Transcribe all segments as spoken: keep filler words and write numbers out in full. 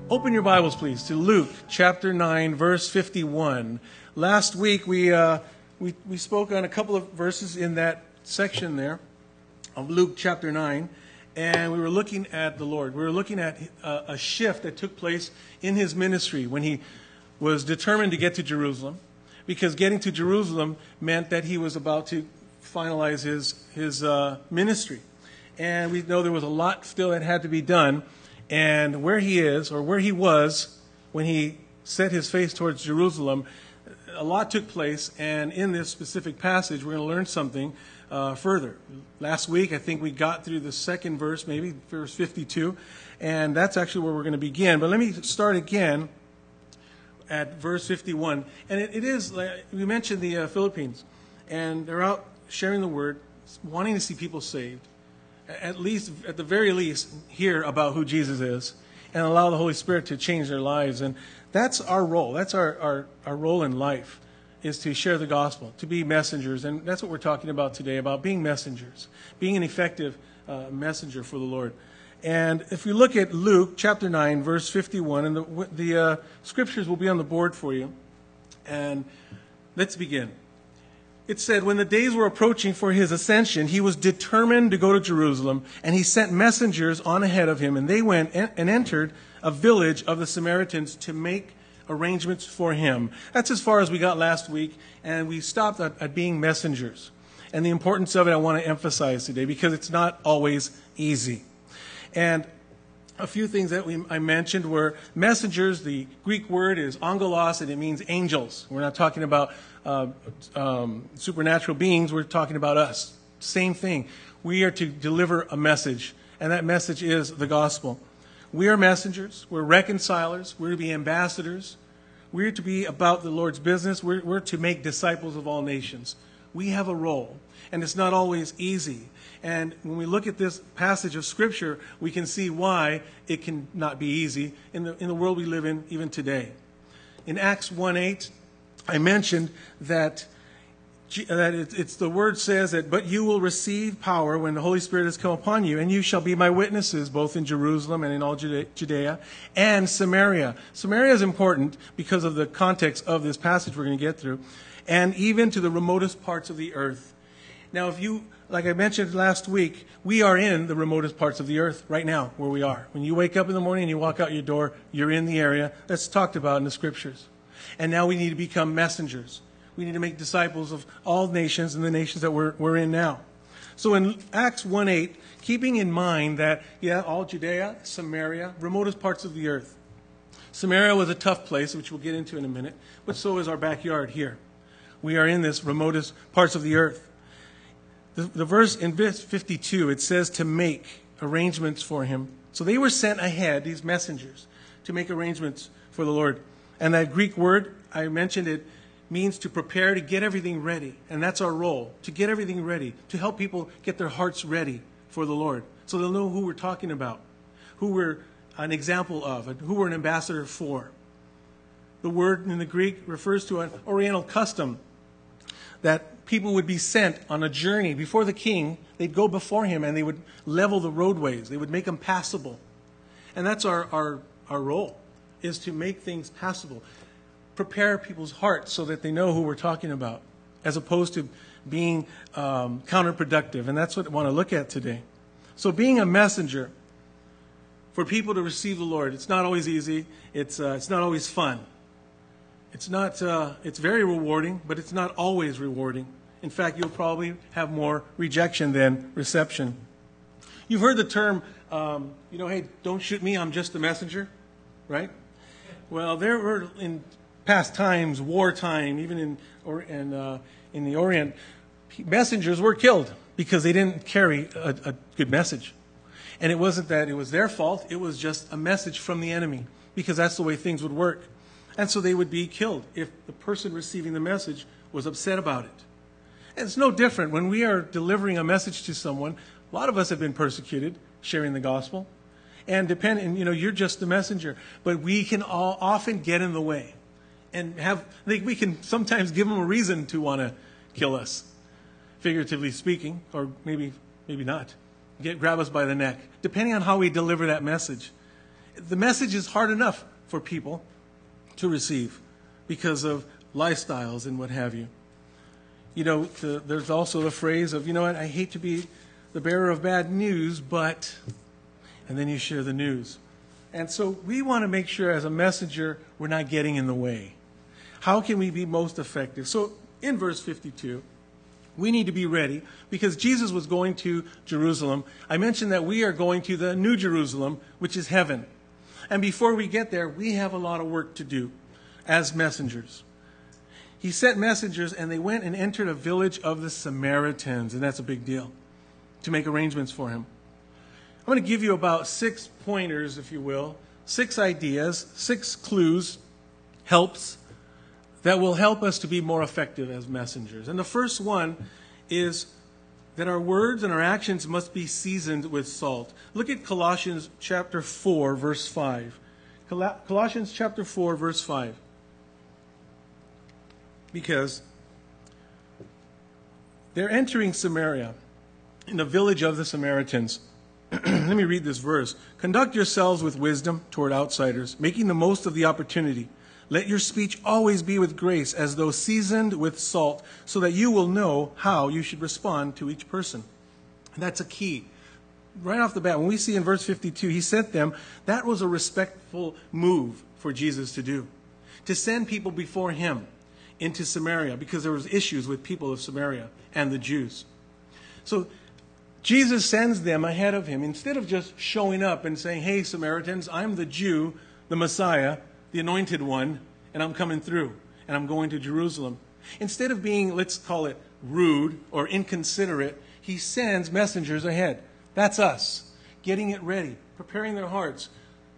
Open your Bibles, please, to Luke chapter nine, verse fifty-one. Last week we uh, we we spoke on a couple of verses in that section there of Luke chapter nine, and we were looking at the Lord. We were looking at a, a shift that took place in his ministry when he was determined to get to Jerusalem, because getting to Jerusalem meant that he was about to finalize his his uh, ministry, and we know there was a lot still that had to be done. And where he is, or where he was, when he set his face towards Jerusalem, a lot took place. And in this specific passage, we're going to learn something uh, further. Last week, I think we got through the second verse, maybe verse fifty-two. And that's actually where we're going to begin. But let me start again at verse fifty-one. And it, it is, like, we mentioned the uh, Philippines. And they're out sharing the word, wanting to see people saved. At least, at the very least, hear about who Jesus is and allow the Holy Spirit to change their lives. And that's our role. That's our, our, our role in life, is to share the gospel, to be messengers. And that's what we're talking about today, about being messengers, being an effective uh, messenger for the Lord. And if you look at Luke chapter nine, verse fifty-one, and the, the uh, scriptures will be on the board for you. And let's begin. It said, when the days were approaching for his ascension, he was determined to go to Jerusalem, and he sent messengers on ahead of him, and they went and entered a village of the Samaritans to make arrangements for him. That's as far as we got last week, and we stopped at, at being messengers. And the importance of it I want to emphasize today, because it's not always easy. And a few things that we, I mentioned were messengers. The Greek word is angelos, and it means angels. We're not talking about uh, um, supernatural beings. We're talking about us. Same thing. We are to deliver a message, and that message is the gospel. We are messengers. We're reconcilers. We're to be ambassadors. We're to be about the Lord's business. We're, we're to make disciples of all nations. We have a role, and it's not always easy. And when we look at this passage of Scripture, we can see why it can not be easy in the, in the world we live in even today. In Acts one eight, I mentioned that, that it, it's the word says that, but you will receive power when the Holy Spirit has come upon you, and you shall be my witnesses both in Jerusalem and in all Judea and Samaria. Samaria is important because of the context of this passage we're going to get through, and even to the remotest parts of the earth. Now, if you, like I mentioned last week, we are in the remotest parts of the earth right now, where we are. When you wake up in the morning and you walk out your door, you're in the area that's talked about in the Scriptures. And now we need to become messengers. We need to make disciples of all nations and the nations that we're, we're in now. So in Acts one eight, keeping in mind that, yeah, all Judea, Samaria, remotest parts of the earth. Samaria was a tough place, which we'll get into in a minute, but so is our backyard here. We are in this remotest parts of the earth. The, the verse in verse fifty-two, it says to make arrangements for him. So they were sent ahead, these messengers, to make arrangements for the Lord. And that Greek word, I mentioned it, means to prepare, to get everything ready. And that's our role, to get everything ready, to help people get their hearts ready for the Lord. So they'll know who we're talking about, who we're an example of, and who we're an ambassador for. The word in the Greek refers to an oriental custom that people would be sent on a journey before the king. They'd go before him and they would level the roadways. They would make them passable. And that's our, our, our role, is to make things passable. Prepare people's hearts so that they know who we're talking about, as opposed to being um, counterproductive. And that's what I want to look at today. So being a messenger for people to receive the Lord, it's not always easy. It's, uh, it's not always fun. It's not. Uh, it's very rewarding, but it's not always rewarding. In fact, you'll probably have more rejection than reception. You've heard the term, um, you know, hey, don't shoot me, I'm just the messenger, right? Well, there were in past times, wartime, even in or in uh, in the Orient, messengers were killed because they didn't carry a, a good message, and it wasn't that it was their fault. It was just a message from the enemy, because that's the way things would work. And so they would be killed if the person receiving the message was upset about it. And it's no different when we are delivering a message to someone. A lot of us have been persecuted sharing the gospel. And depending, you know, you're just the messenger. But we can all often get in the way. And have, I think we can sometimes give them a reason to want to kill us, figuratively speaking, or maybe maybe not. Get grab us by the neck, depending on how we deliver that message. the message is hard enough for people to receive because of lifestyles and what have you. You know, the, there's also the phrase of, you know what, I hate to be the bearer of bad news, but, and then you share the news. And so we want to make sure as a messenger, we're not getting in the way. How can we be most effective? So in verse fifty-two, we need to be ready because Jesus was going to Jerusalem. I mentioned that we are going to the New Jerusalem, which is heaven. And before we get there, we have a lot of work to do as messengers. He sent messengers, and they went and entered a village of the Samaritans, and that's a big deal, to make arrangements for him. I'm going to give you about six pointers, if you will, six ideas, six clues, helps, that will help us to be more effective as messengers. And the first one is that our words and our actions must be seasoned with salt. Look at Colossians chapter four, verse five. Col- Colossians chapter four, verse five. Because they're entering Samaria, in the village of the Samaritans. Let me read this verse. Conduct yourselves with wisdom toward outsiders, making the most of the opportunity. Let your speech always be with grace, as though seasoned with salt, so that you will know how you should respond to each person. And that's a key. Right off the bat, when we see in verse fifty-two, he sent them, that was a respectful move for Jesus to do. To send people before him into Samaria, because there was issues with people of Samaria and the Jews. So Jesus sends them ahead of him. Instead of just showing up and saying, hey, Samaritans, I'm the Jew, the Messiah, the anointed one, and I'm coming through, and I'm going to Jerusalem. Instead of being, let's call it, rude or inconsiderate, he sends messengers ahead. That's us, getting it ready, preparing their hearts.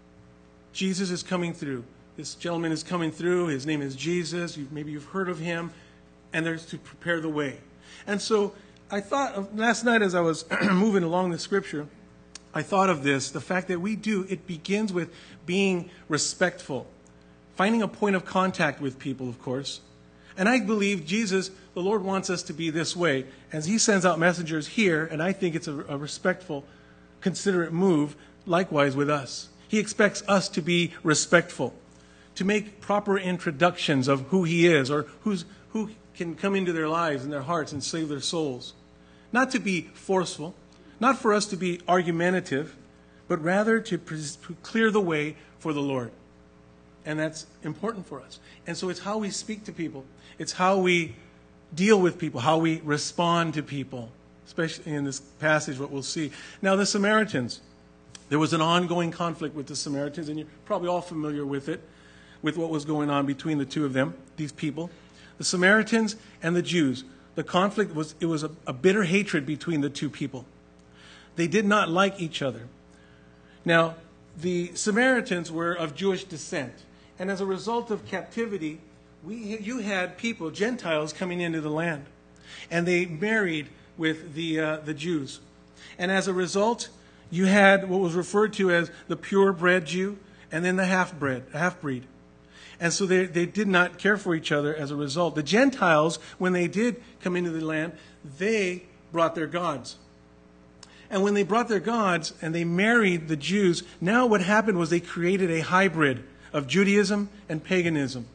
Jesus is coming through. This gentleman is coming through. His name is Jesus. You, maybe you've heard of him, and there's to prepare the way. And so I thought of, last night as I was moving along the scripture, I thought of this, the fact that we do, it begins with being respectful, finding a point of contact with people, of course. And I believe Jesus, the Lord, wants us to be this way. As he sends out messengers here, and I think it's a, a respectful, considerate move, likewise with us. He expects us to be respectful, to make proper introductions of who he is, or who's, who can come into their lives and their hearts and save their souls. Not to be forceful, not for us to be argumentative, but rather to, pre- to clear the way for the Lord. And that's important for us. And so it's how we speak to people. It's how we deal with people, how we respond to people, especially in this passage, what we'll see. Now, the Samaritans, there was an ongoing conflict with the Samaritans, and you're probably all familiar with it, with what was going on between the two of them, these people. The Samaritans and the Jews. The conflict was, it was a, a bitter hatred between the two people. They did not like each other. Now, the Samaritans were of Jewish descent. And as a result of captivity, we, you had people, Gentiles, coming into the land. And they married with the, uh, the Jews. And as a result, you had what was referred to as the purebred Jew and then the half-bred, half-breed. And so they, they did not care for each other as a result. The Gentiles, when they did come into the land, they brought their gods. And when they brought their gods and they married the Jews, now what happened was they created a hybrid of Judaism and paganism.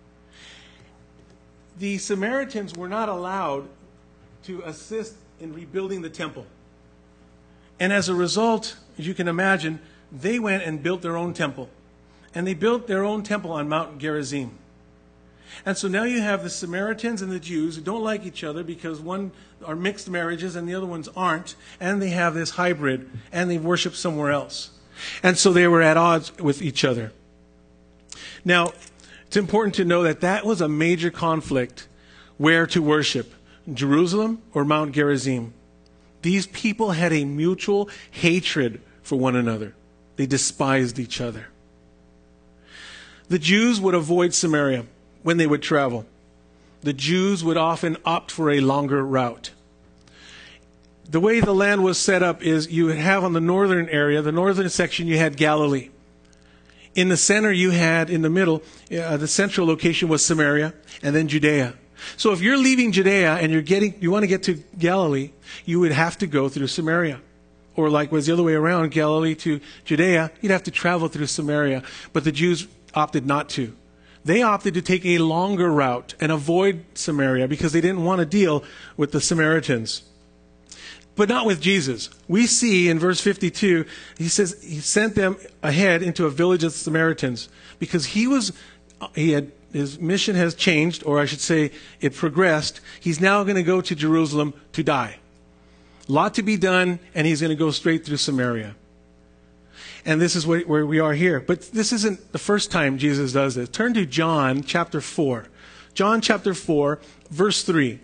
The Samaritans were not allowed to assist in rebuilding the temple. And as a result, as you can imagine, they went and built their own temple. And they built their own temple on Mount Gerizim. And so now you have the Samaritans and the Jews who don't like each other because one are mixed marriages and the other ones aren't. And they have this hybrid and they worship somewhere else. And so they were at odds with each other. Now, it's important to know that that was a major conflict where to worship, Jerusalem or Mount Gerizim. These people had a mutual hatred for one another. They despised each other. The Jews would avoid Samaria when they would travel. The Jews would often opt for a longer route. The way the land was set up is you would have on the northern area, the northern section, you had Galilee. In the center, you had, in the middle, uh, the central location was Samaria, and then Judea. So if you're leaving Judea and you're getting, you want to get to Galilee, you would have to go through Samaria. or like was the other way around, Galilee to Judea, you'd have to travel through Samaria. But the Jews opted not to. They opted to take a longer route and avoid Samaria because they didn't want to deal with the Samaritans. But not with Jesus. We see in verse fifty-two, he says he sent them ahead into a village of Samaritans because he was, he had, his mission has changed, or I should say it progressed. He's now going to go to Jerusalem to die. A lot to be done, and he's going to go straight through Samaria. And this is where, where we are here. But this isn't the first time Jesus does this. Turn to John chapter four. John chapter four, verse three.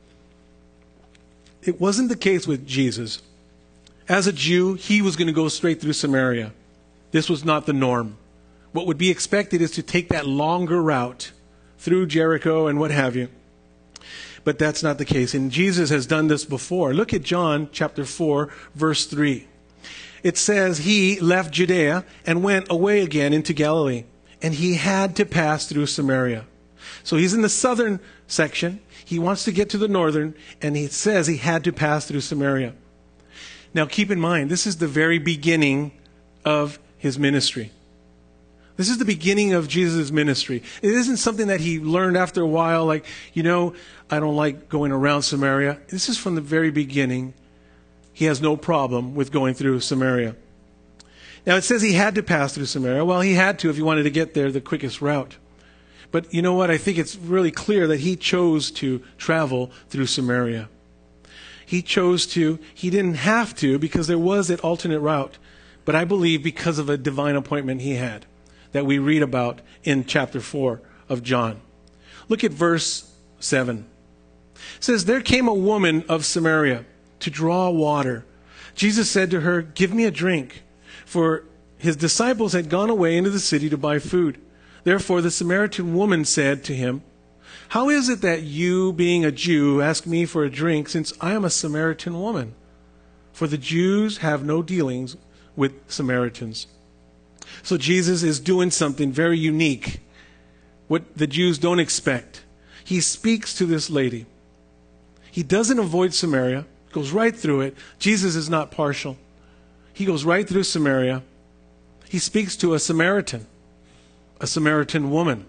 It wasn't the case with Jesus. As a Jew, he was going to go straight through Samaria. This was not the norm. What would be expected is to take that longer route through Jericho and what have you. But that's not the case. And Jesus has done this before. Look at John chapter four, verse three. It says he left Judea and went away again into Galilee. And he had to pass through Samaria. So he's in the southern section. He wants to get to the northern. And he says he had to pass through Samaria. Now keep in mind, this is the very beginning of his ministry. This is the beginning of Jesus' ministry. It isn't something that he learned after a while, like, you know, I don't like going around Samaria. This is from the very beginning. He has no problem with going through Samaria. Now it says he had to pass through Samaria. Well, he had to if he wanted to get there the quickest route. But you know what? I think it's really clear that he chose to travel through Samaria. He chose to. He didn't have to because there was that alternate route. But I believe because of a divine appointment he had that we read about in chapter four of John. Look at verse seven. It says, there came a woman of Samaria to draw water. Jesus said to her, give me a drink. For his disciples had gone away into the city to buy food. Therefore the Samaritan woman said to him, how is it that you, being a Jew, ask me for a drink, since I am a Samaritan woman? For the Jews have no dealings with Samaritans. So Jesus is doing something very unique, what the Jews don't expect. He speaks to this lady. He doesn't avoid Samaria, goes right through it. Jesus is not partial. He goes right through Samaria. He speaks to a Samaritan, a Samaritan woman.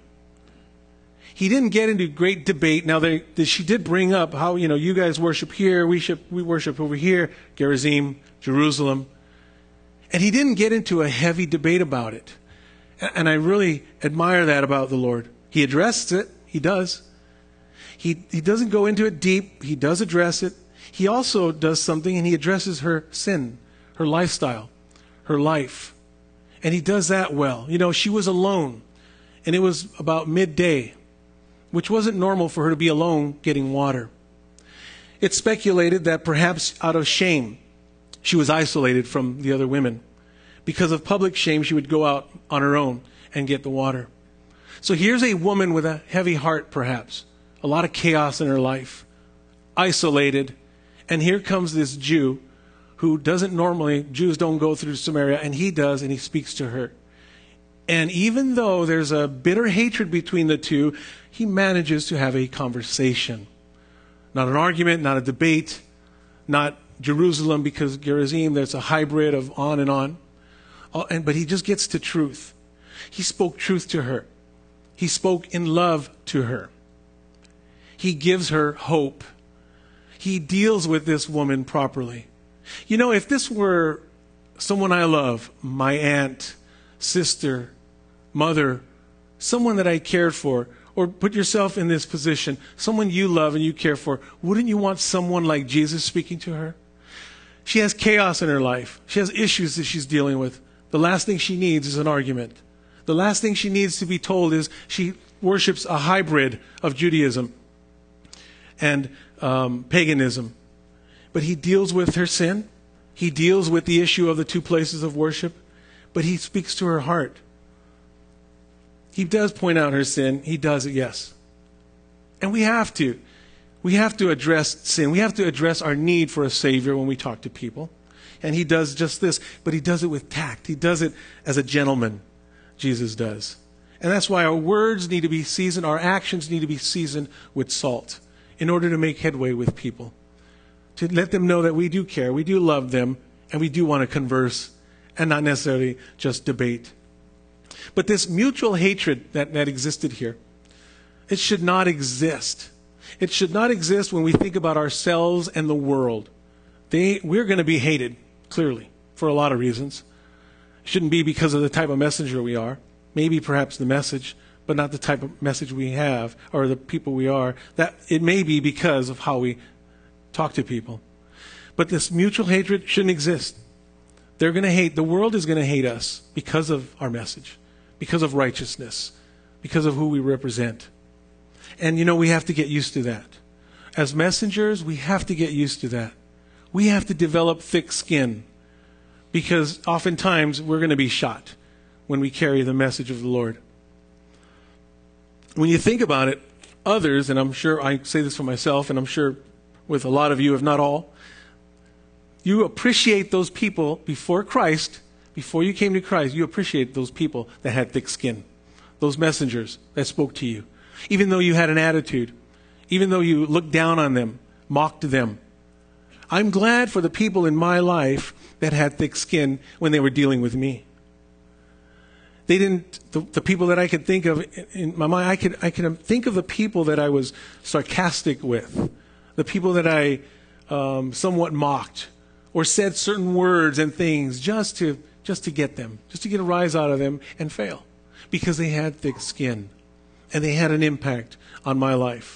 He didn't get into great debate. Now, they, she did bring up how, you know, you guys worship here, we, ship, we worship over here, Gerizim, Jerusalem. And he didn't get into a heavy debate about it. And I really admire that about the Lord. He addressed it. He does. He, he doesn't go into it deep. He does address it. He also does something, and he addresses her sin, her lifestyle, her life. And he does that well. You know, she was alone, and it was about midday, which wasn't normal for her to be alone getting water. It's speculated that perhaps out of shame, she was isolated from the other women. Because of public shame, she would go out on her own and get the water. So here's a woman with a heavy heart, perhaps. A lot of chaos in her life. Isolated. And here comes this Jew who doesn't normally, Jews don't go through Samaria, and he does, and he speaks to her. And even though there's a bitter hatred between the two, he manages to have a conversation. Not an argument, not a debate, not Jerusalem, because Gerizim, there's a hybrid of on and on. Oh, and, but he just gets to truth. He spoke truth to her. He spoke in love to her. He gives her hope. He deals with this woman properly. You know, if this were someone I love, my aunt, sister, mother, someone that I cared for, or put yourself in this position, someone you love and you care for, wouldn't you want someone like Jesus speaking to her? She has chaos in her life. She has issues that she's dealing with. The last thing she needs is an argument. The last thing she needs to be told is she worships a hybrid of Judaism and um, paganism. But he deals with her sin. He deals with the issue of the two places of worship. But he speaks to her heart. He does point out her sin. He does it, yes. And we have to. We have to address sin. We have to address our need for a Savior when we talk to people. And he does just this. But he does it with tact. He does it as a gentleman. Jesus does. And that's why our words need to be seasoned. Our actions need to be seasoned with salt in order to make headway with people. To let them know that we do care. We do love them. And we do want to converse and not necessarily just debate. But this mutual hatred that, that existed here, it should not exist. It should not exist when we think about ourselves and the world. They, we're going to be hated, clearly, for a lot of reasons. It shouldn't be because of the type of messenger we are. Maybe perhaps the message, but not the type of message we have or the people we are. That it may be because of how we talk to people. But this mutual hatred shouldn't exist. They're going to hate, the world is going to hate us because of our message, because of righteousness, because of who we represent. And you know, we have to get used to that. As messengers, we have to get used to that. We have to develop thick skin because oftentimes we're going to be shot when we carry the message of the Lord. When you think about it, others, and I'm sure I say this for myself, and I'm sure with a lot of you, if not all, you appreciate those people before Christ, before you came to Christ, you appreciate those people that had thick skin, those messengers that spoke to you. Even though you had an attitude, even though you looked down on them, mocked them. I'm glad for the people in my life that had thick skin when they were dealing with me. They didn't, the, the people that I could think of in my mind, I could, I could think of the people that I was sarcastic with, the people that I um, somewhat mocked or said certain words and things just to, just to get them, just to get a rise out of them and fail because they had thick skin and they had an impact on my life.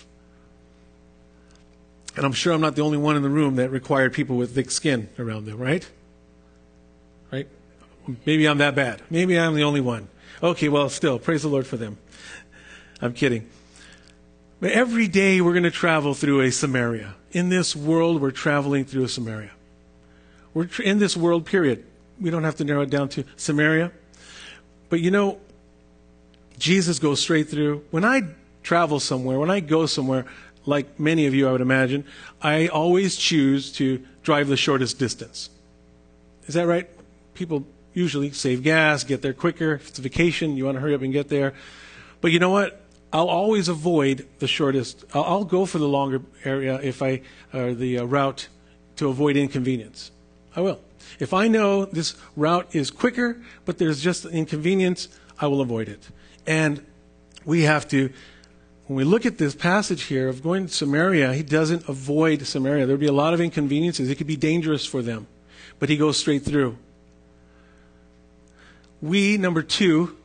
And I'm sure I'm not the only one in the room that required people with thick skin around them, right? Right? Maybe I'm that bad. Maybe I'm the only one. Okay, well, still, praise the Lord for them. I'm kidding. But every day we're going to travel through a Samaria. In this world, we're traveling through a Samaria. We're tr- in this world, period. We don't have to narrow it down to Samaria. But you know, Jesus goes straight through. When I travel somewhere, when I go somewhere, like many of you, I would imagine, I always choose to drive the shortest distance. Is that right? People usually save gas, get there quicker. If it's a vacation, you want to hurry up and get there. But you know what? I'll always avoid the shortest. I'll, I'll go for the longer area if I, or the uh, route to avoid inconvenience. I will. If I know this route is quicker, but there's just an inconvenience, I will avoid it. And we have to, when we look at this passage here of going to Samaria, he doesn't avoid Samaria. There would be a lot of inconveniences. It could be dangerous for them. But he goes straight through. We, number two,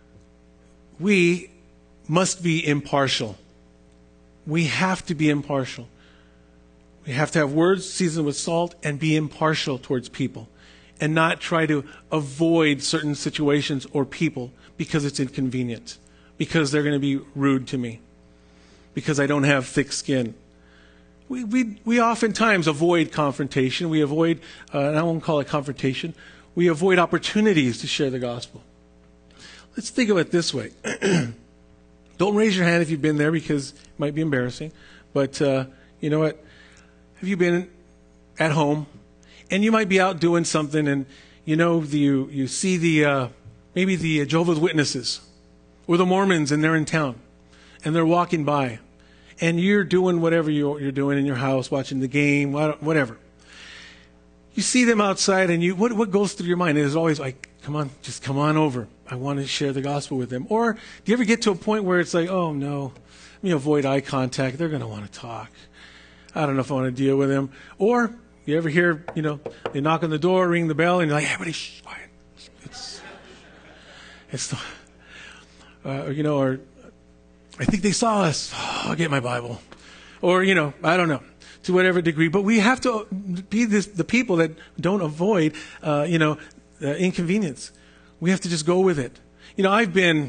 we must be impartial. We have to be impartial. We have to have words seasoned with salt and be impartial towards people and not try to avoid certain situations or people because it's inconvenient, because they're going to be rude to me, because I don't have thick skin. We we we oftentimes avoid confrontation. We avoid, uh, and I won't call it confrontation, we avoid opportunities to share the gospel. Let's think of it this way. Don't raise your hand if you've been there because it might be embarrassing. But uh, you know what? Have you been at home and you might be out doing something and you know the, you you see the uh, maybe the Jehovah's Witnesses or the Mormons and they're in town and they're walking by and you're doing whatever you're, you're doing in your house, watching the game, whatever. You see them outside and you what what goes through your mind? It is always like, come on, just come on over. I want to share the gospel with them. Or do you ever get to a point where it's like, oh no, let me avoid eye contact. They're going to want to talk. I don't know if I want to deal with them. Or you ever hear, you know, they knock on the door, ring the bell, and you're like, hey, everybody, shh, quiet. It's, it's, the, uh, you know, or I think they saw us. Oh, I'll get my Bible. Or, you know, I don't know, to whatever degree. But we have to be this, the people that don't avoid, uh, you know, uh, inconvenience. We have to just go with it. You know, I've been,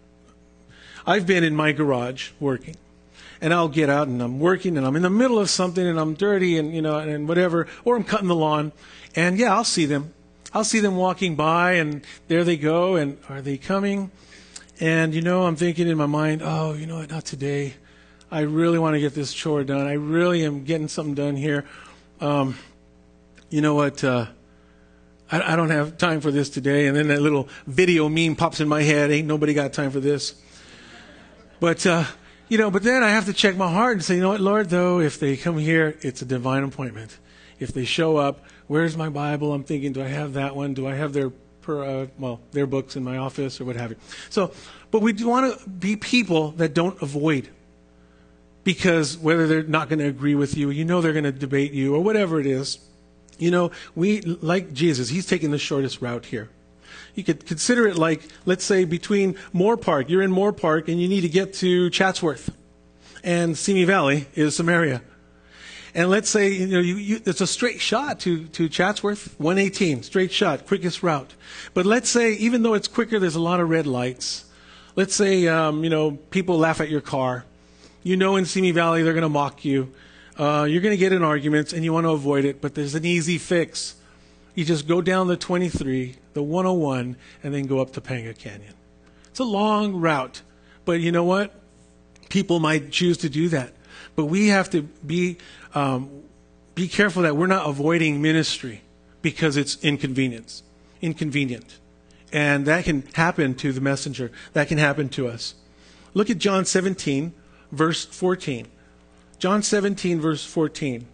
I've been in my garage working. And I'll get out and I'm working and I'm in the middle of something and I'm dirty and, you know, and whatever. Or I'm cutting the lawn. And yeah, I'll see them. I'll see them walking by and there they go. And are they coming? And, you know, I'm thinking in my mind, oh, you know what, not today. I really want to get this chore done. I really am getting something done here. Um, you know what, uh, I, I don't have time for this today. And then that little video meme pops in my head. Ain't nobody got time for this. But, uh, You know, but then I have to check my heart and say, you know what, Lord, though, if they come here, it's a divine appointment. If they show up, Where's my Bible? I'm thinking, do I have that one? Do I have their, per, uh, well, their books in my office or what have you? So, but we do want to be people that don't avoid. Because whether they're not going to agree with you, you know they're going to debate you, or whatever it is, you know, we, like Jesus, he's taking the shortest route here. You could consider it like, let's say, between Moore Park. You're in Moore Park, and you need to get to Chatsworth. And Simi Valley is Samaria. And let's say, you know, you, you, it's a straight shot to, to Chatsworth, one eighteen, straight shot, quickest route. But let's say, even though it's quicker, there's a lot of red lights. Let's say, um, you know, people laugh at your car. You know in Simi Valley they're going to mock you. Uh, you're going to get in arguments and you want to avoid it, but there's an easy fix. You just go down the twenty-three, the one oh one, and then go up Topanga Canyon. It's a long route, but you know what? People might choose to do that. But we have to be um, be careful that we're not avoiding ministry because it's inconvenience, inconvenient. And that can happen to the messenger. That can happen to us. Look at John seventeen. Verse fourteen. John seventeen, verse fourteen.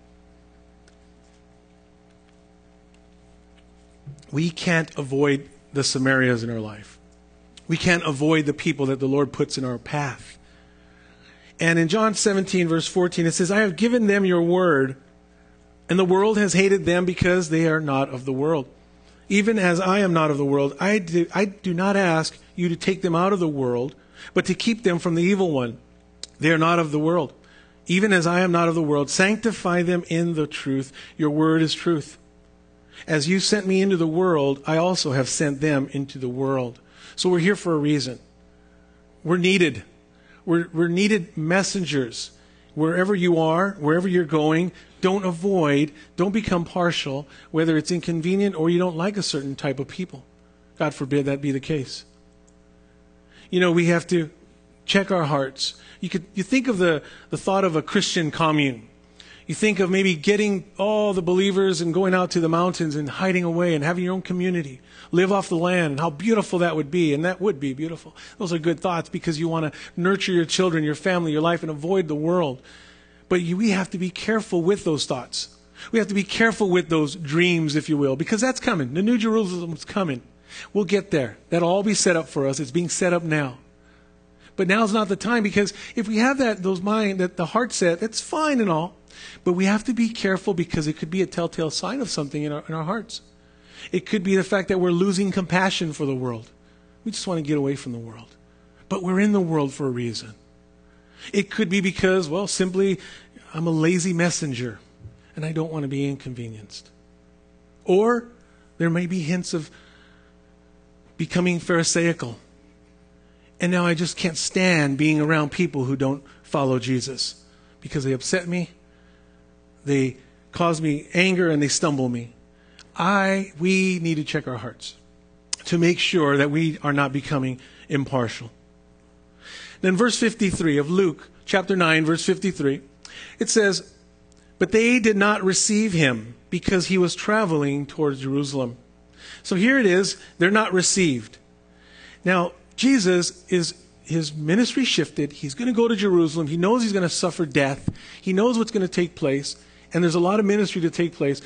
We can't avoid the Samarias in our life. We can't avoid the people that the Lord puts in our path. And in John seventeen, verse fourteen, it says, I have given them your word, and the world has hated them because they are not of the world. Even as I am not of the world, I do, I do not ask you to take them out of the world, but to keep them from the evil one. They are not of the world. Even as I am not of the world, sanctify them in the truth. Your word is truth. As you sent me into the world, I also have sent them into the world. So we're here for a reason. We're needed. We're, we're needed messengers. Wherever you are, wherever you're going, don't avoid, don't become partial, whether it's inconvenient or you don't like a certain type of people. God forbid that be the case. You know, we have to check our hearts. You could you think of the, the thought of a Christian commune. You think of maybe getting all the believers and going out to the mountains and hiding away and having your own community. Live off the land and how beautiful that would be. And that would be beautiful. Those are good thoughts because you want to nurture your children, your family, your life, and avoid the world. But you, we have to be careful with those thoughts. We have to be careful with those dreams, if you will, because that's coming. The New Jerusalem is coming. We'll get there. That'll all be set up for us. It's being set up now. But now's not the time, because if we have that, those mind, that the heart set, that's fine and all. But we have to be careful because it could be a telltale sign of something in our, in our hearts. It could be the fact that we're losing compassion for the world. We just want to get away from the world. But we're in the world for a reason. It could be because, well, simply I'm a lazy messenger and I don't want to be inconvenienced. Or there may be hints of becoming pharisaical. And now I just can't stand being around people who don't follow Jesus because they upset me, they cause me anger, and they stumble me. I, we need to check our hearts to make sure that we are not becoming impartial. Then verse fifty-three of Luke chapter nine, verse fifty-three, it says, but they did not receive him because he was traveling towards Jerusalem. So here it is, they're not received. Now, Jesus is, his ministry shifted. He's going to go to Jerusalem. He knows he's going to suffer death. He knows what's going to take place. And there's a lot of ministry to take place.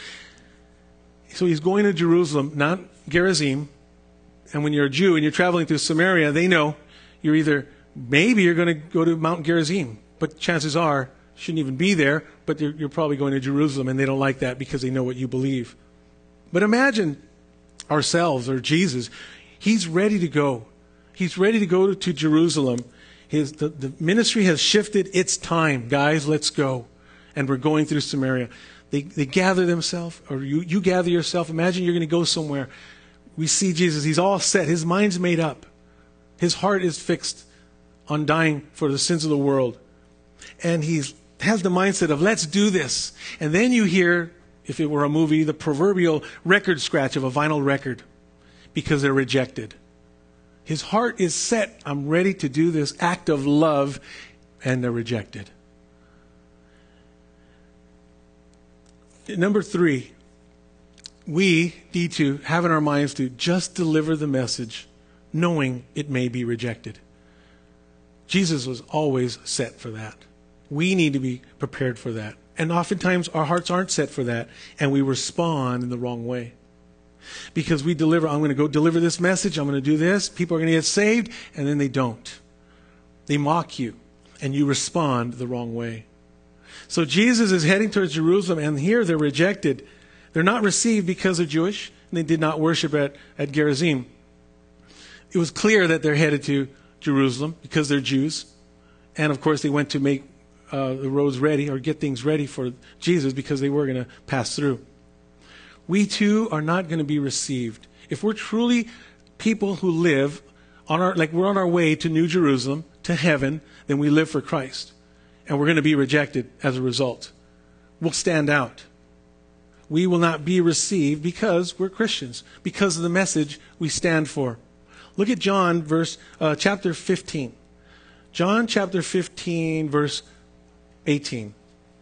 So he's going to Jerusalem, not Gerizim. And when you're a Jew and you're traveling through Samaria, they know you're either, maybe you're going to go to Mount Gerizim. But chances are, you shouldn't even be there. But you're, you're probably going to Jerusalem, and they don't like that because they know what you believe. But imagine ourselves or Jesus. He's ready to go. He's ready to go to Jerusalem. His, the, the ministry has shifted. It's time. Guys, let's go. And we're going through Samaria. They, they gather themselves, or you, you gather yourself. Imagine you're going to go somewhere. We see Jesus. He's all set. His mind's made up. His heart is fixed on dying for the sins of the world. And he has the mindset of, let's do this. And then you hear, if it were a movie, the proverbial record scratch of a vinyl record because they're rejected. His heart is set. I'm ready to do this act of love, and they're rejected. Number three, we need to have in our minds to just deliver the message, knowing it may be rejected. Jesus was always set for that. We need to be prepared for that. And oftentimes our hearts aren't set for that, and we respond in the wrong way. Because we deliver, I'm going to go deliver this message, I'm going to do this, people are going to get saved, and then they don't. They mock you, and you respond the wrong way. So Jesus is heading towards Jerusalem, and here they're rejected. They're not received because they're Jewish, and they did not worship at, at Gerizim. It was clear that they're headed to Jerusalem because they're Jews. And of course, they went to make uh, the roads ready or get things ready for Jesus because they were going to pass through. We too are not going to be received. If we're truly people who live on our, like we're on our way to New Jerusalem, to heaven, then we live for Christ. And we're going to be rejected as a result. We'll stand out. We will not be received because we're Christians, because of the message we stand for. Look at John verse uh, chapter fifteen. John chapter fifteen, verse eighteen.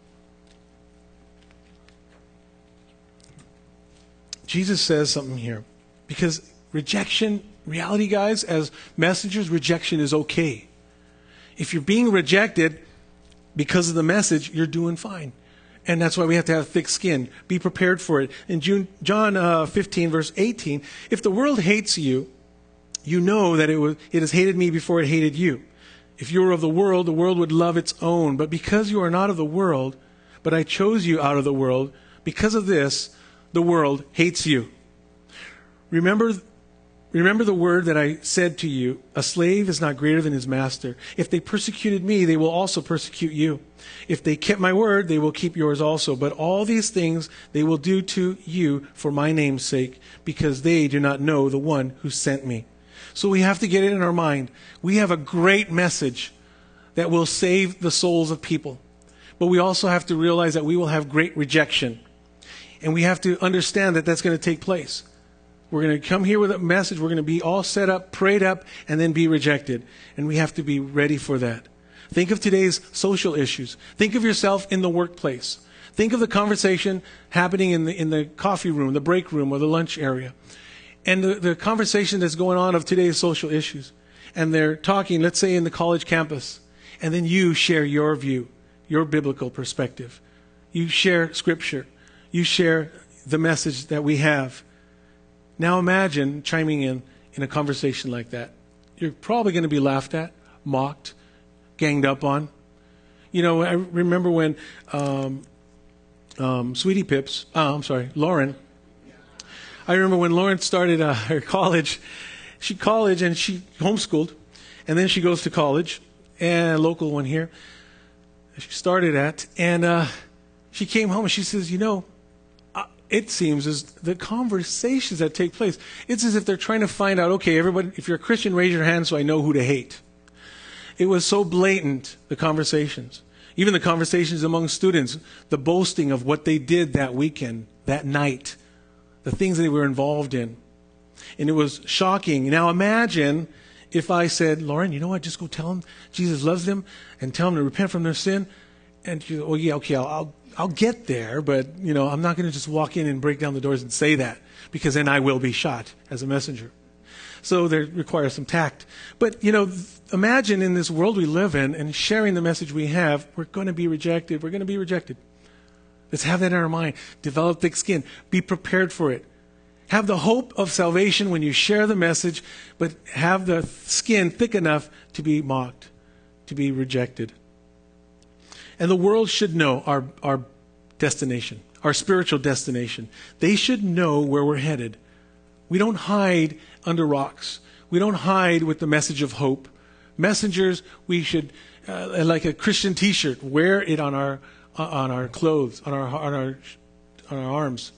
Jesus says something here. Because rejection, reality, guys, as messengers, rejection is okay. If you're being rejected because of the message, you're doing fine. And that's why we have to have thick skin. Be prepared for it. In June, John uh, fifteen, verse eighteen, if the world hates you, you know that it, was, it has hated me before it hated you. If you were of the world, the world would love its own. But because you are not of the world, but I chose you out of the world, because of this, the world hates you. Remember, remember the word that I said to you, a slave is not greater than his master. If they persecuted me, they will also persecute you. If they kept my word, they will keep yours also. But all these things they will do to you for my name's sake, because they do not know the one who sent me. So we have to get it in our mind. We have a great message that will save the souls of people. But we also have to realize that we will have great rejection. And we have to understand that that's going to take place. We're going to come here with a message. We're going to be all set up, prayed up, and then be rejected. And we have to be ready for that. Think of today's social issues. Think of yourself in the workplace. Think of the conversation happening in the, in the coffee room, the break room, or the lunch area. And the, the conversation that's going on of today's social issues. And they're talking, let's say, in the college campus. And then you share your view, your biblical perspective. You share Scripture. You share the message that we have. Now imagine chiming in in a conversation like that. You're probably going to be laughed at, mocked, ganged up on. You know, I remember when um, um, Sweetie Pips, oh, I'm sorry, Lauren, I remember when Lauren started uh, her college, she college and she homeschooled, and then she goes to college, and a local one here, she started at, and uh, she came home and she says, you know, uh, it seems as the conversations that take place, it's as if they're trying to find out, okay, everybody, if you're a Christian, raise your hand so I know who to hate. It was so blatant, the conversations. Even the conversations among students, the boasting of what they did that weekend, that night, the things that they were involved in. And it was shocking. Now imagine if I said, Lauren, you know what, just go tell them Jesus loves them and tell them to repent from their sin. And she said, oh yeah, okay, I'll, I'll, I'll get there, but you know, I'm not going to just walk in and break down the doors and say that, because then I will be shot as a messenger. So there requires some tact. But, you know, imagine in this world we live in and sharing the message we have, we're going to be rejected. We're going to be rejected. Let's have that in our mind. Develop thick skin. Be prepared for it. Have the hope of salvation when you share the message, but have the skin thick enough to be mocked, to be rejected. And the world should know our, our destination, our spiritual destination. They should know where we're headed. We don't hide under rocks. We don't hide with the message of hope. Messengers, we should, uh, like a Christian T-shirt, wear it on our uh, on our clothes, on our on our on our arms.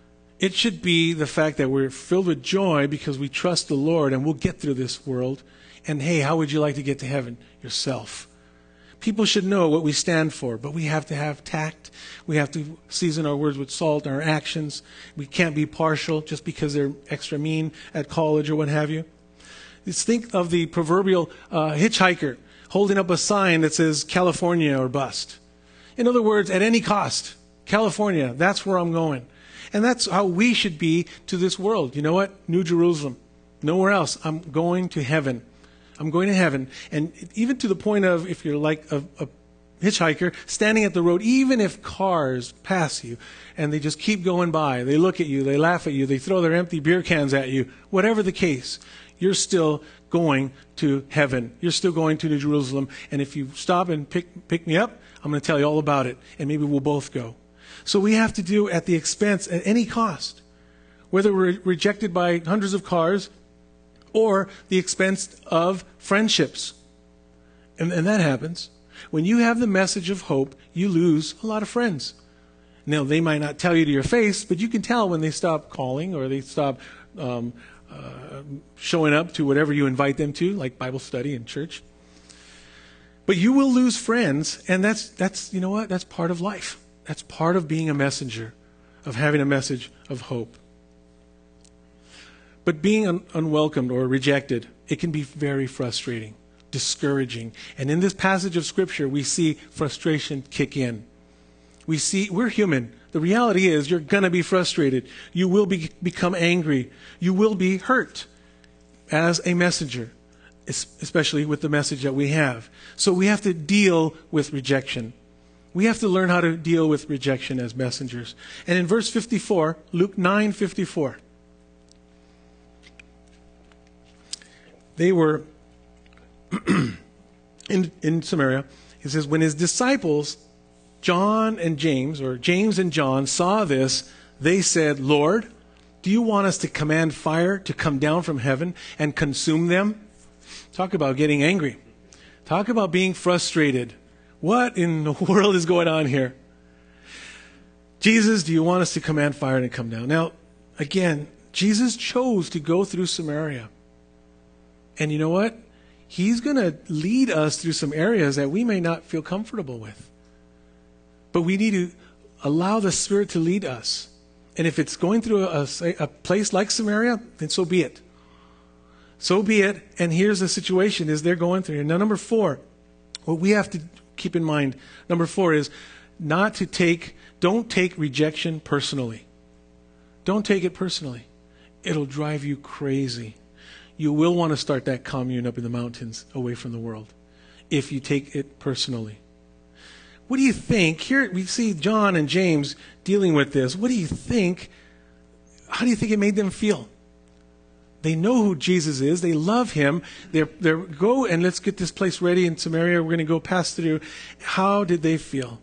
It should be the fact that we're filled with joy because we trust the Lord and we'll get through this world. And hey, how would you like to get to heaven? Yourself. People should know what we stand for, but we have to have tact. We have to season our words with salt and our actions. We can't be partial just because they're extra mean at college or what have you. Just think of the proverbial uh, hitchhiker holding up a sign that says California or bust. In other words, at any cost, California, that's where I'm going. And that's how we should be to this world. You know what? New Jerusalem. Nowhere else. I'm going to heaven. I'm going to heaven. And even to the point of, if you're like a, a hitchhiker standing at the road, even if cars pass you and they just keep going by, they look at you, they laugh at you, they throw their empty beer cans at you, whatever the case, you're still going to heaven. You're still going to New Jerusalem. And if you stop and pick, pick me up, I'm going to tell you all about it. And maybe we'll both go. So we have to do at the expense, at any cost, whether we're rejected by hundreds of cars or the expense of friendships. And, and that happens. When you have the message of hope, you lose a lot of friends. Now, they might not tell you to your face, but you can tell when they stop calling or they stop um, uh, showing up to whatever you invite them to, like Bible study and church. But you will lose friends, and that's, that's you know what? That's part of life. That's part of being a messenger, of having a message of hope. But being un- unwelcomed or rejected, it can be very frustrating, discouraging. And in this passage of Scripture, we see frustration kick in. We see, we're human. The reality is you're going to be frustrated. You will be, become angry. You will be hurt as a messenger, especially with the message that we have. So we have to deal with rejection. We have to learn how to deal with rejection as messengers. And in verse fifty-four, Luke nine fifty-four, they were in, in Samaria. It says, when his disciples, John and James, or James and John, saw this, they said, Lord, do you want us to command fire to come down from heaven and consume them? Talk about getting angry. Talk about being frustrated. What in the world is going on here? Jesus, do you want us to command fire to come down? Now, again, Jesus chose to go through Samaria. And you know what? He's going to lead us through some areas that we may not feel comfortable with. But we need to allow the Spirit to lead us. And if it's going through a, a place like Samaria, then so be it. So be it. And here's the situation is they're going through here. Now, number four, what we have to keep in mind, number four is not to take, don't take rejection personally. Don't take it personally. It'll drive you crazy. You will want to start that commune up in the mountains away from the world if you take it personally. What do you think? Here we see John and James dealing with this. What do you think? How do you think it made them feel? They know who Jesus is. They love him. They're, they're go and let's get this place ready in Samaria. We're going to go pass through. How did they feel?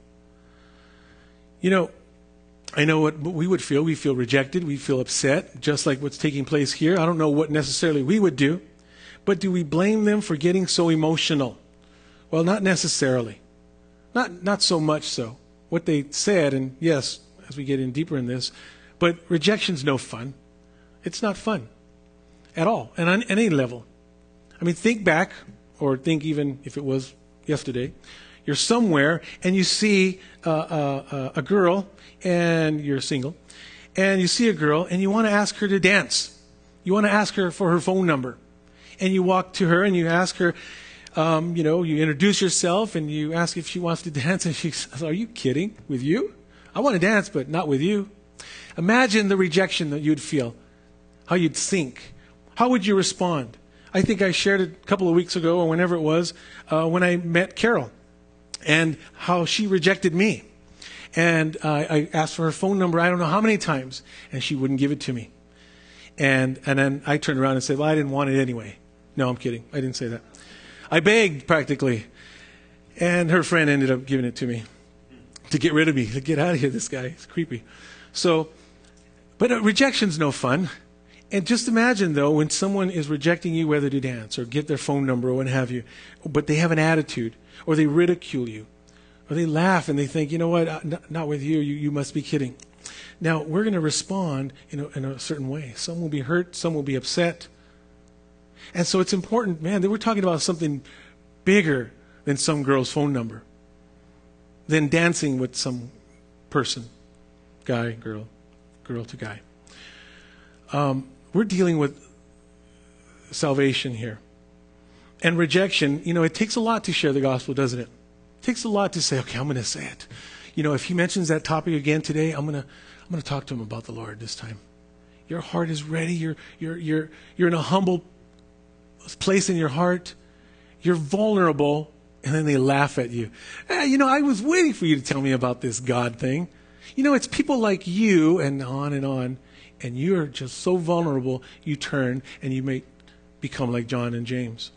You know, I know what we would feel. We feel rejected. We feel upset, just like what's taking place here. I don't know what necessarily we would do. But do we blame them for getting so emotional? Well, not necessarily. Not not so much so. What they said, and yes, as we get in deeper in this, but rejection's no fun. It's not fun at all, and on any level. I mean, think back, or think even if it was yesterday. You're somewhere, and you see uh, uh, a girl, and you're single, and you see a girl, and you want to ask her to dance. You want to ask her for her phone number. And you walk to her, and you ask her, Um, you know, you introduce yourself and you ask if she wants to dance, and she says, are you kidding? With you? I want to dance, but not with you. Imagine the rejection that you'd feel, how you'd think. How would you respond? I think I shared it a couple of weeks ago, or whenever it was, uh, when I met Carol, and how she rejected me. And uh, I asked for her phone number, I don't know how many times, and she wouldn't give it to me. And, and then I turned around and said, well, I didn't want it anyway. No, I'm kidding. I didn't say that. I begged, practically. And her friend ended up giving it to me to get rid of me, to get out of here, this guy. It's creepy. So, but uh, rejection's no fun. And just imagine, though, when someone is rejecting you, whether to dance or get their phone number or what have you, but they have an attitude, or they ridicule you, or they laugh and they think, you know what, uh, not, not with you, you, you must be kidding. Now, we're going to respond in a, in a certain way. Some will be hurt, some will be upset. And so it's important, man, that we're talking about something bigger than some girl's phone number, than dancing with some person, guy, girl, girl to guy. Um, we're dealing with salvation here. And rejection, you know, it takes a lot to share the gospel, doesn't it? It takes a lot to say, okay, I'm going to say it. You know, if he mentions that topic again today, I'm going to I'm going to talk to him about the Lord this time. Your heart is ready. You're you're you're you're in a humble place in your heart. You're vulnerable, And then they laugh at you. Eh, you know, I was waiting for you to tell me about this God thing. You know, it's people like you, and on and on, and you're just so vulnerable, you turn and you may become like John and James.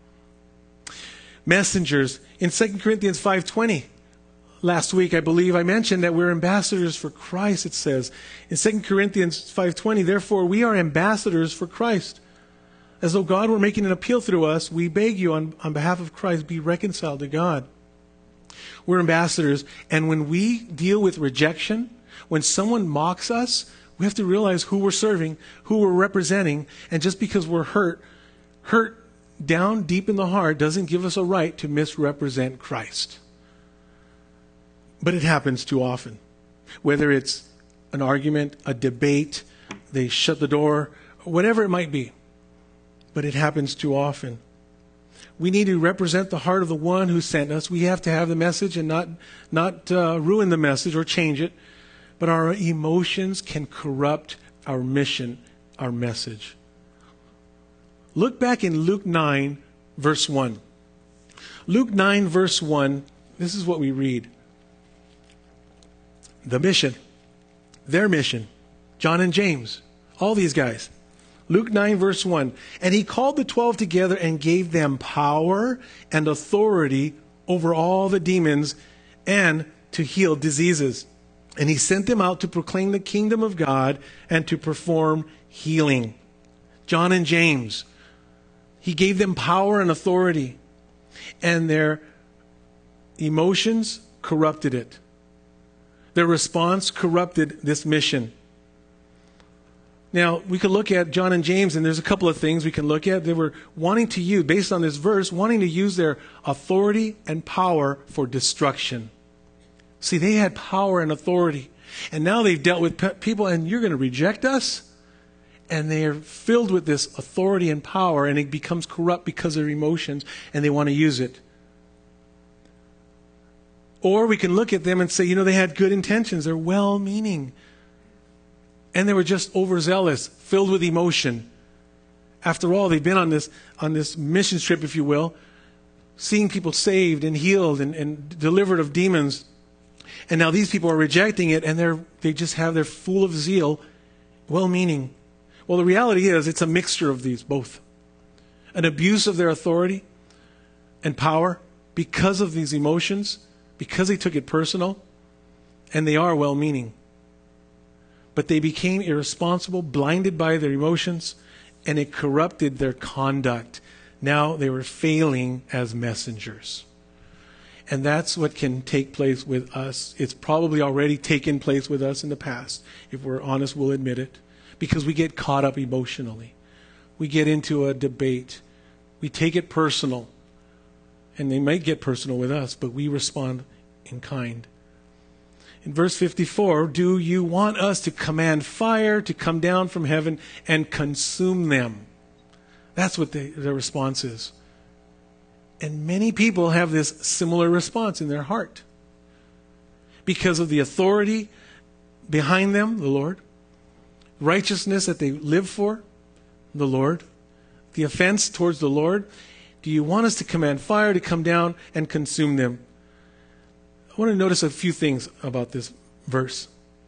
Messengers. In Second Corinthians five twenty, last week I believe I mentioned that we're ambassadors for Christ, it says. In Second Corinthians five twenty, therefore we are ambassadors for Christ. As though God were making an appeal through us, we beg you on, on behalf of Christ, be reconciled to God. We're ambassadors, and when we deal with rejection, when someone mocks us, we have to realize who we're serving, who we're representing, and just because we're hurt, hurt down deep in the heart doesn't give us a right to misrepresent Christ. But it happens too often. Whether it's an argument, a debate, they shut the door, whatever it might be. But it happens too often. We need to represent the heart of the one who sent us. We have to have the message and not, not uh, ruin the message or change it. But our emotions can corrupt our mission, our message. Look back in Luke nine, verse one. Luke nine, verse one, this is what we read. The mission, their mission, John and James, all these guys. Luke nine, verse one. And he called the twelve together and gave them power and authority over all the demons and to heal diseases. And he sent them out to proclaim the kingdom of God and to perform healing. John and James. He gave them power and authority. And their emotions corrupted it. Their response corrupted this mission. Now, we could look at John and James, and there's a couple of things we can look at. They were wanting to use, based on this verse, wanting to use their authority and power for destruction. See, they had power and authority. And now they've dealt with pe- people, and you're going to reject us? And they are filled with this authority and power, and it becomes corrupt because of their emotions, and they want to use it. Or we can look at them and say, you know, they had good intentions. They're well-meaning. And they were just overzealous, filled with emotion. After all, they've been on this on this mission trip, if you will, seeing people saved and healed and, and delivered of demons. And now these people are rejecting it, and they're they just have their full of zeal, well-meaning. Well, the reality is it's a mixture of these both. An abuse of their authority and power because of these emotions, because they took it personal, and they are well-meaning. But they became irresponsible, blinded by their emotions, and it corrupted their conduct. Now they were failing as messengers. And that's what can take place with us. It's probably already taken place with us in the past. If we're honest, we'll admit it. Because we get caught up emotionally. We get into a debate. We take it personal. And they might get personal with us, but we respond in kind. In verse fifty-four, do you want us to command fire to come down from heaven and consume them? That's what they, their response is. And many people have this similar response in their heart. Because of the authority behind them, the Lord. Righteousness that they live for, the Lord. The offense towards the Lord. Do you want us to command fire to come down and consume them? I want to notice a few things about this verse.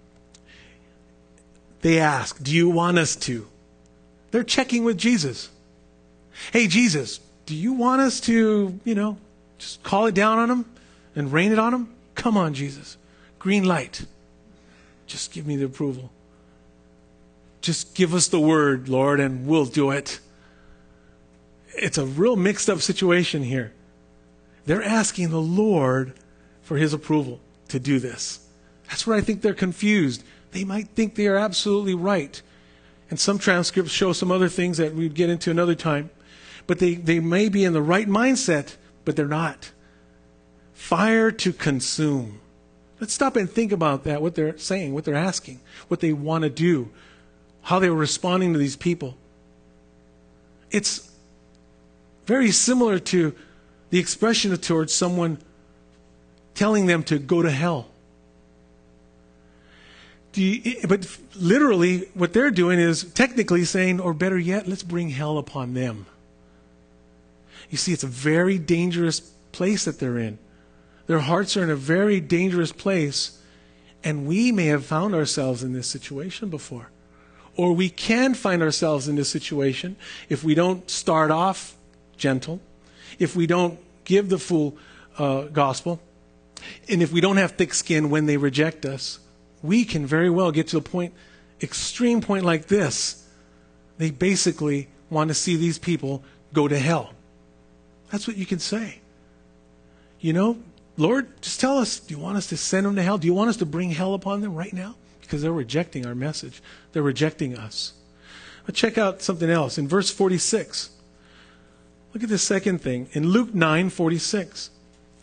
They ask, do you want us to? They're checking with Jesus. Hey, Jesus, do you want us to, you know, just call it down on them and rain it on them? Come on, Jesus. Green light. Just give me the approval. Just give us the word, Lord, and we'll do it. It's a real mixed up situation here. They're asking the Lord for his approval to do this. That's where I think they're confused. They might think they are absolutely right. And some transcripts show some other things that we'd get into another time. But they, they may be in the right mindset, but they're not. Fire to consume. Let's stop and think about that, what they're saying, what they're asking, what they want to do, how they were responding to these people. It's very similar to the expression towards someone telling them to go to hell. Do you, but literally, what they're doing is technically saying, or better yet, let's bring hell upon them. You see, it's a very dangerous place that they're in. Their hearts are in a very dangerous place, and we may have found ourselves in this situation before. Or we can find ourselves in this situation if we don't start off gentle, if we don't give the full uh, gospel, and if we don't have thick skin when they reject us. We can very well get to a point, extreme point like this. They basically want to see these people go to hell. That's what you can say. You know, Lord, just tell us, do you want us to send them to hell? Do you want us to bring hell upon them right now? Because they're rejecting our message. They're rejecting us. But check out something else. In verse forty-six, look at the second thing. In Luke nine forty-six,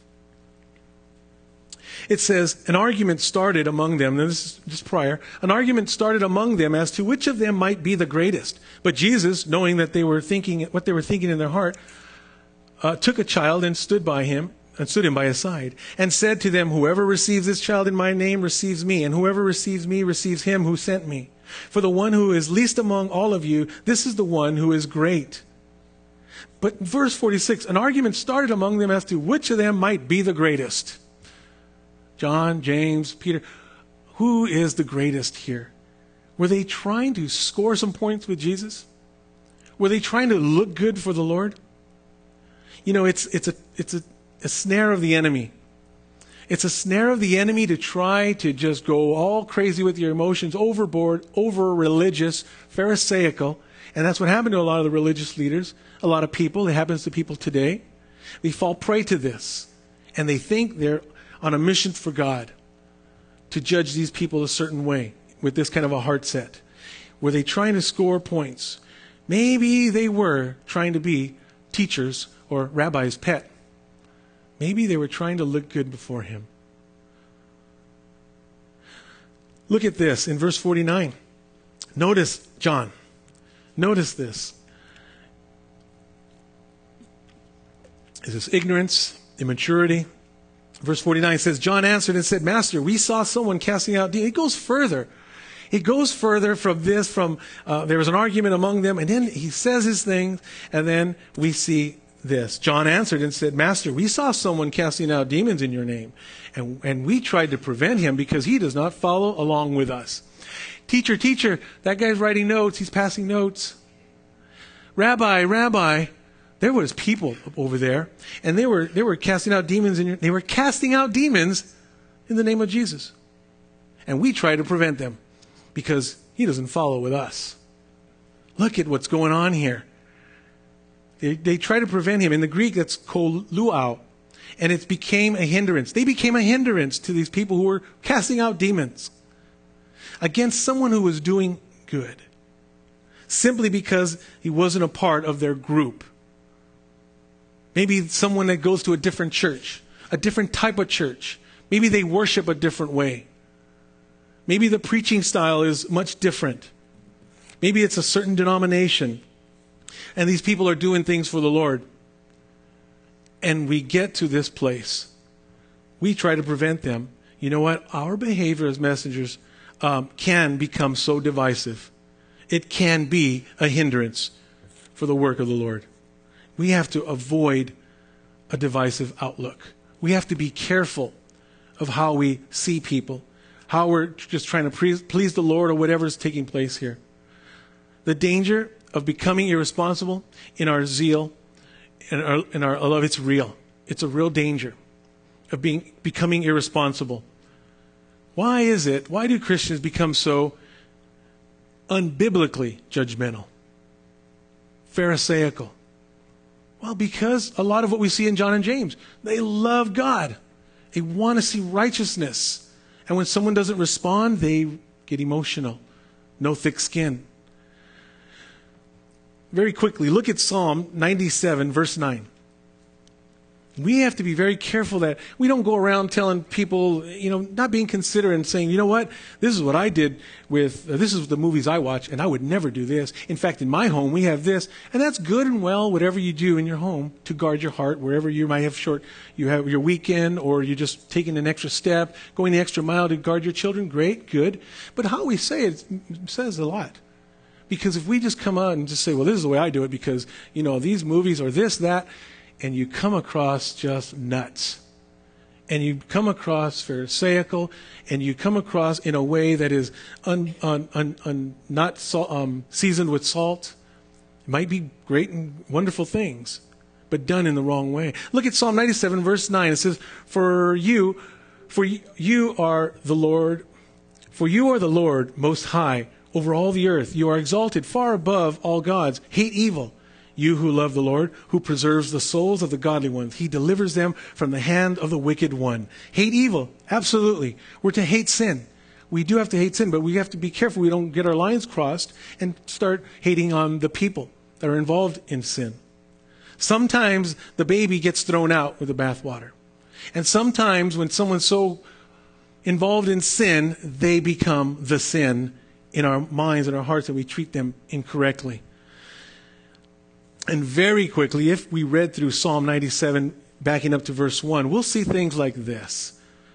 it says, an argument started among them. Now this is just prior. An argument started among them as to which of them might be the greatest. But Jesus, knowing that they were thinking, what they were thinking in their heart, uh, took a child and stood by him, and stood him by his side, and said to them, whoever receives this child in my name receives me, and whoever receives me receives him who sent me. For the one who is least among all of you, this is the one who is great. But verse forty-six, an argument started among them as to which of them might be the greatest. John, James, Peter, who is the greatest here? Were they trying to score some points with Jesus? Were they trying to look good for the Lord? You know, it's it's a it's a A snare of the enemy. It's a snare of the enemy to try to just go all crazy with your emotions, overboard, over religious, pharisaical. And that's what happened to a lot of the religious leaders, a lot of people. It happens to people today. They fall prey to this. And they think they're on a mission for God to judge these people a certain way with this kind of a heart set. Were they trying to score points? Maybe they were trying to be teachers or rabbi's pet. Maybe they were trying to look good before him. Look at this in verse forty-nine. Notice, John, notice this. Is this ignorance, immaturity? Verse forty-nine says, John answered and said, Master, we saw someone casting out demons. It goes further. It goes further from this, from uh, there was an argument among them, and then he says his thing, and then we see this. John answered and said, Master, we saw someone casting out demons in your name, and, and we tried to prevent him because he does not follow along with us. Teacher, teacher, that guy's writing notes. He's passing notes. Rabbi, rabbi, there was people over there, and they were they were casting out demons in your, they were casting out demons in the name of Jesus. And we tried to prevent them because he doesn't follow with us. Look at what's going on here. They, they try to prevent him. In the Greek, that's koluao. And it became a hindrance. They became a hindrance to these people who were casting out demons against someone who was doing good, simply because he wasn't a part of their group. Maybe someone that goes to a different church, a different type of church. Maybe they worship a different way. Maybe the preaching style is much different. Maybe it's a certain denomination. And these people are doing things for the Lord. And we get to this place. We try to prevent them. You know what? Our behavior as messengers um, can become so divisive. It can be a hindrance for the work of the Lord. We have to avoid a divisive outlook. We have to be careful of how we see people, how we're just trying to please the Lord or whatever is taking place here. The danger of becoming irresponsible in our zeal, in our, in our love, it's real. It's a real danger of being becoming irresponsible. Why is it? Why do Christians become so unbiblically judgmental, pharisaical? Well, because a lot of what we see in John and James, they love God. They want to see righteousness. And when someone doesn't respond, they get emotional. No thick skin. Very quickly, look at Psalm ninety-seven, verse nine. We have to be very careful that we don't go around telling people, you know, not being considerate and saying, you know what, this is what I did with, uh, this is the movies I watch, and I would never do this. In fact, in my home, we have this. And that's good and well, whatever you do in your home to guard your heart, wherever you might have short, you have your weekend, or you're just taking an extra step, going the extra mile to guard your children. Great, good. But how we say it, it says a lot. Because if we just come out and just say, well, this is the way I do it because, you know, these movies or this, that, and you come across just nuts. And you come across pharisaical, and you come across in a way that is un, un, un, un, not salt, um, seasoned with salt. It might be great and wonderful things, but done in the wrong way. Look at Psalm ninety-seven, verse nine. It says, For you, for you are the Lord, for you are the Lord most high over all the earth. You are exalted far above all gods. Hate evil. You who love the Lord, who preserves the souls of the godly ones. He delivers them from the hand of the wicked one. Hate evil. Absolutely. We're to hate sin. We do have to hate sin, but we have to be careful we don't get our lines crossed and start hating on the people that are involved in sin. Sometimes the baby gets thrown out with the bathwater. And sometimes when someone's so involved in sin, they become the sin in our minds and our hearts, and we treat them incorrectly. And very quickly, if we read through Psalm ninety-seven, backing up to verse one, we'll see things like this.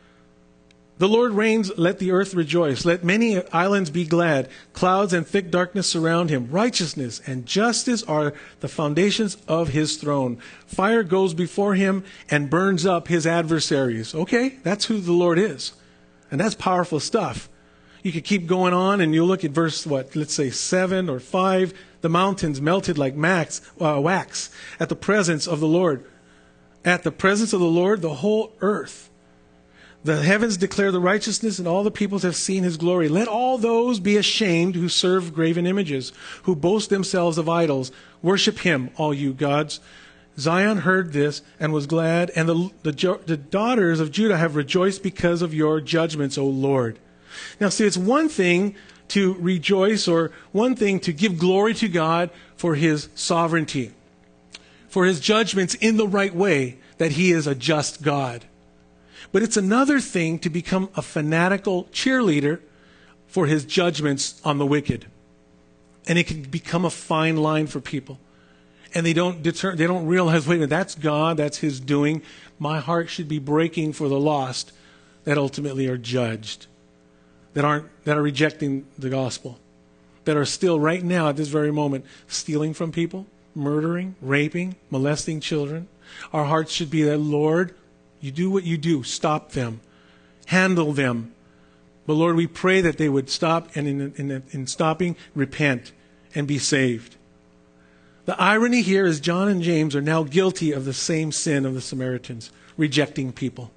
The Lord reigns, let the earth rejoice. Let many islands be glad. Clouds and thick darkness surround him. Righteousness and justice are the foundations of his throne. Fire goes before him and burns up his adversaries. Okay, that's who the Lord is. And that's powerful stuff. You could keep going on, and you look at verse, what, let's say seven or five. The mountains melted like max, uh, wax at the presence of the Lord. At the presence of the Lord, the whole earth. The heavens declare the righteousness, and all the peoples have seen his glory. Let all those be ashamed who serve graven images, who boast themselves of idols. Worship him, all you gods. Zion heard this and was glad, and the, the, the daughters of Judah have rejoiced because of your judgments, O Lord. Now, see, it's one thing to rejoice, or one thing to give glory to God for his sovereignty, for his judgments in the right way, that he is a just God. But it's another thing to become a fanatical cheerleader for his judgments on the wicked. And it can become a fine line for people. And they don't deter, they don't realize, wait a minute, that's God, that's his doing. My heart should be breaking for the lost that ultimately are judged, that aren't, that are rejecting the gospel, that are still right now at this very moment stealing from people, murdering, raping, molesting children. Our hearts should be that, Lord, you do what you do. Stop them. Handle them. But Lord, we pray that they would stop, and in, in, in stopping, repent and be saved. The irony here is John and James are now guilty of the same sin of the Samaritans, rejecting people.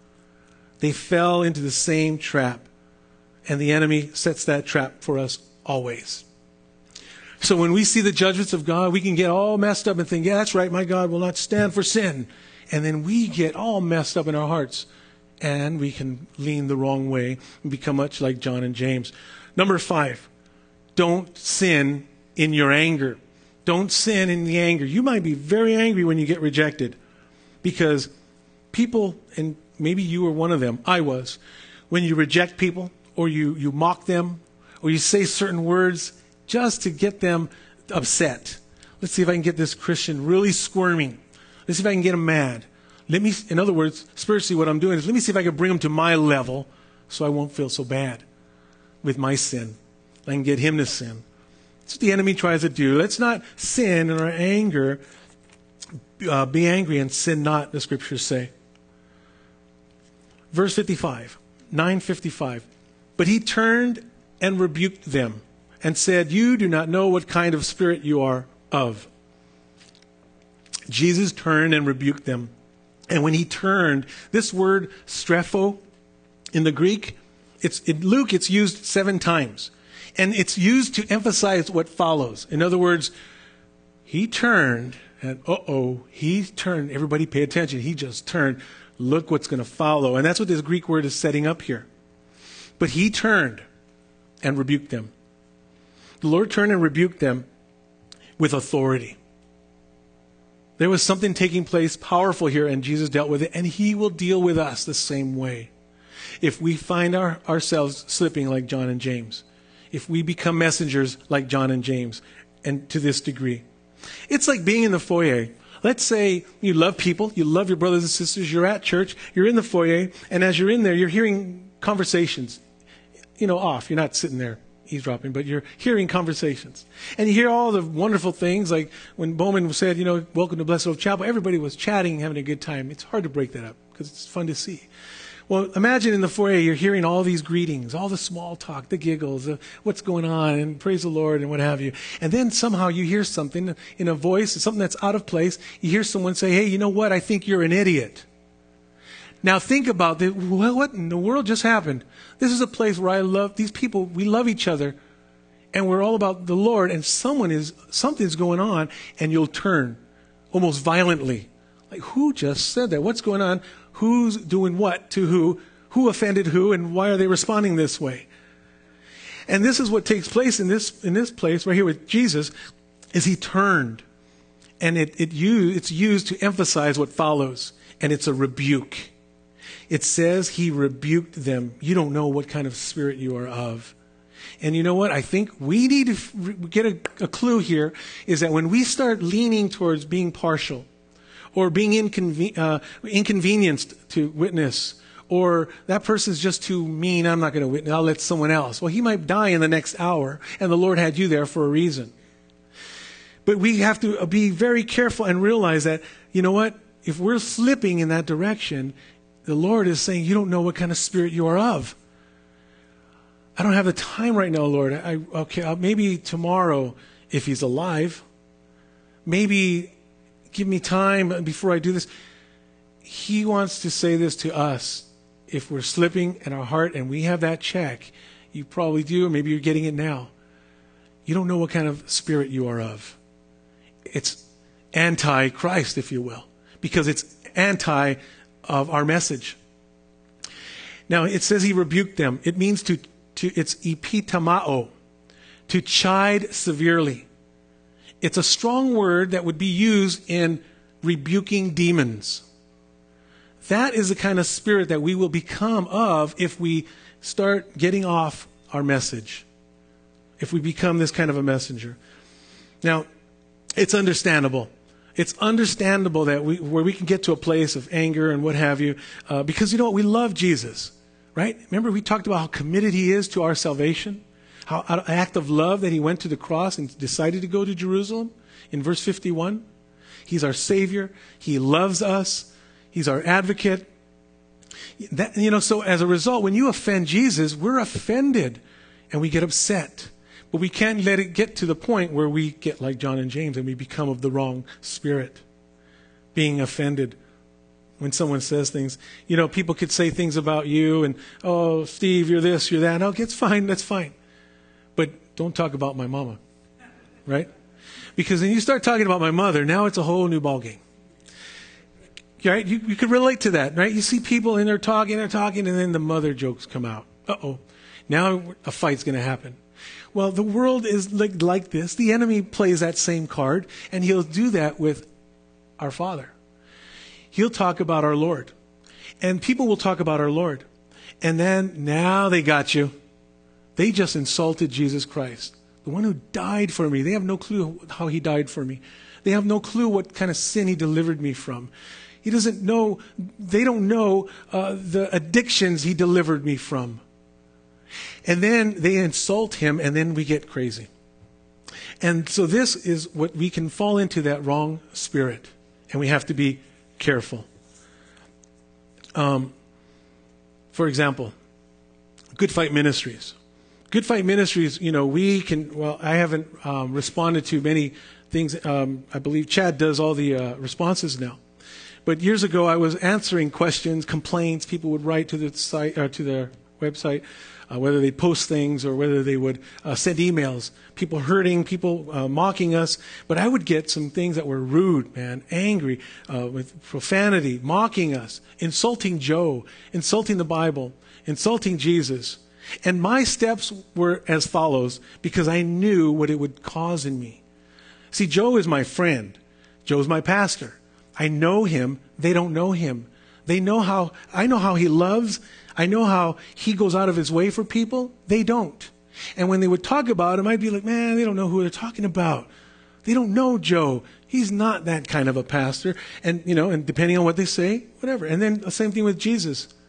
They fell into the same trap, and the enemy sets that trap for us always. So when we see the judgments of God, we can get all messed up and think, yeah, that's right, my God will not stand for sin. And then we get all messed up in our hearts, and we can lean the wrong way and become much like John and James. Number five, don't sin in your anger. Don't sin in the anger. You might be very angry when you get rejected, because people, and maybe you were one of them, I was, when you reject people, or you, you mock them, or you say certain words just to get them upset. Let's see if I can get this Christian really squirming. Let's see if I can get him mad. Let me, in other words, spiritually what I'm doing is let me see if I can bring him to my level so I won't feel so bad with my sin. I can get him to sin. That's what the enemy tries to do. Let's not sin in our anger. Uh, be angry and sin not, the scriptures say. Verse fifty-five, nine fifty-five. But he turned and rebuked them and said, you do not know what kind of spirit you are of. Jesus turned and rebuked them. And when he turned, this word strepho in the Greek, it's in Luke, it's used seven times. And it's used to emphasize what follows. In other words, he turned, and uh-oh, he turned. Everybody pay attention. He just turned. Look what's going to follow. And that's what this Greek word is setting up here. But he turned and rebuked them. The Lord turned and rebuked them with authority. There was something taking place powerful here, and Jesus dealt with it, and he will deal with us the same way. If we find our, ourselves slipping like John and James, if we become messengers like John and James, and to this degree. It's like being in the foyer. Let's say you love people, you love your brothers and sisters, you're at church, you're in the foyer, and as you're in there, you're hearing conversations, you know, off. You're not sitting there eavesdropping, but you're hearing conversations. And you hear all the wonderful things, like when Bowman said, you know, welcome to Blessed Hope Chapel, everybody was chatting, having a good time. It's hard to break that up because it's fun to see. Well, imagine in the foyer, you're hearing all these greetings, all the small talk, the giggles, uh, what's going on, and praise the Lord, and what have you. And then somehow you hear something in a voice, something that's out of place. You hear someone say, hey, you know what? I think you're an idiot. Now think about this. Well, what in the world just happened? This is a place where I love these people. We love each other, and we're all about the Lord. And someone is something's going on, and you'll turn almost violently. Like, who just said that? What's going on? Who's doing what to who? Who offended who? And why are they responding this way? And this is what takes place in this in this place right here with Jesus, is he turned, and it it used it's used to emphasize what follows, and it's a rebuke. It says he rebuked them. You don't know what kind of spirit you are of. And you know what? I think we need to f- get a, a clue here, is that when we start leaning towards being partial, or being inconven- uh, inconvenienced to witness, or that person's just too mean, I'm not going to witness, I'll let someone else. Well, he might die in the next hour, and the Lord had you there for a reason. But we have to be very careful and realize that, you know what? If we're slipping in that direction, the Lord is saying, you don't know what kind of spirit you are of. I don't have the time right now, Lord. I, okay, maybe tomorrow, if he's alive. Maybe give me time before I do this. He wants to say this to us. If we're slipping in our heart and we have that check, you probably do, or maybe you're getting it now. You don't know what kind of spirit you are of. It's anti-Christ, if you will, because it's anti of our message. Now, it says he rebuked them. It means to, to it's epitamao, to chide severely. It's a strong word that would be used in rebuking demons. That is the kind of spirit that we will become of if we start getting off our message. If we become this kind of a messenger. Now, it's understandable. It's understandable that we, where we can get to a place of anger and what have you, uh, because you know what? We love Jesus, right? Remember we talked about how committed he is to our salvation? How an act of love that he went to the cross and decided to go to Jerusalem in verse fifty-one. He's our Savior. He loves us. He's our advocate. That, you know, so as a result, when you offend Jesus, we're offended and we get upset. But we can't let it get to the point where we get like John and James and we become of the wrong spirit, being offended when someone says things. You know, people could say things about you and, oh, Steve, you're this, you're that. No, it's fine, that's fine. But don't talk about my mama, right? Because when you start talking about my mother, now it's a whole new ballgame. Right? You, you could relate to that, right? You see people and they're talking, they're talking, and then the mother jokes come out. Uh-oh. Now a fight's going to happen. Well, the world is like, like this. The enemy plays that same card, and he'll do that with our Father. He'll talk about our Lord. And people will talk about our Lord. And then, now they got you. They just insulted Jesus Christ, the one who died for me. They have no clue how he died for me. They have no clue what kind of sin he delivered me from. He doesn't know, they don't know uh, the addictions he delivered me from. And then they insult him, and then we get crazy. And so this is what we can fall into, that wrong spirit. And we have to be careful. Um, for example, Good Fight Ministries. Good Fight Ministries, you know, we can, well, I haven't um, responded to many things. Um, I believe Chad does all the uh, responses now. But years ago, I was answering questions, complaints. People would write to the site, or to their website, uh, whether they post things or whether they would uh, send emails. People hurting, people uh, mocking us. But I would get some things that were rude, man, angry, uh, with profanity, mocking us, insulting Joe, insulting the Bible, insulting Jesus. And my steps were as follows, because I knew what it would cause in me. See, Joe is my friend. Joe's my pastor. I know him. They don't know him. They know how, I know how he loves. I know how he goes out of his way for people. They don't. And when they would talk about him, I'd be like, man, they don't know who they're talking about. They don't know Joe. He's not that kind of a pastor. And, you know, and depending on what they say, whatever. And then the same thing with Jesus.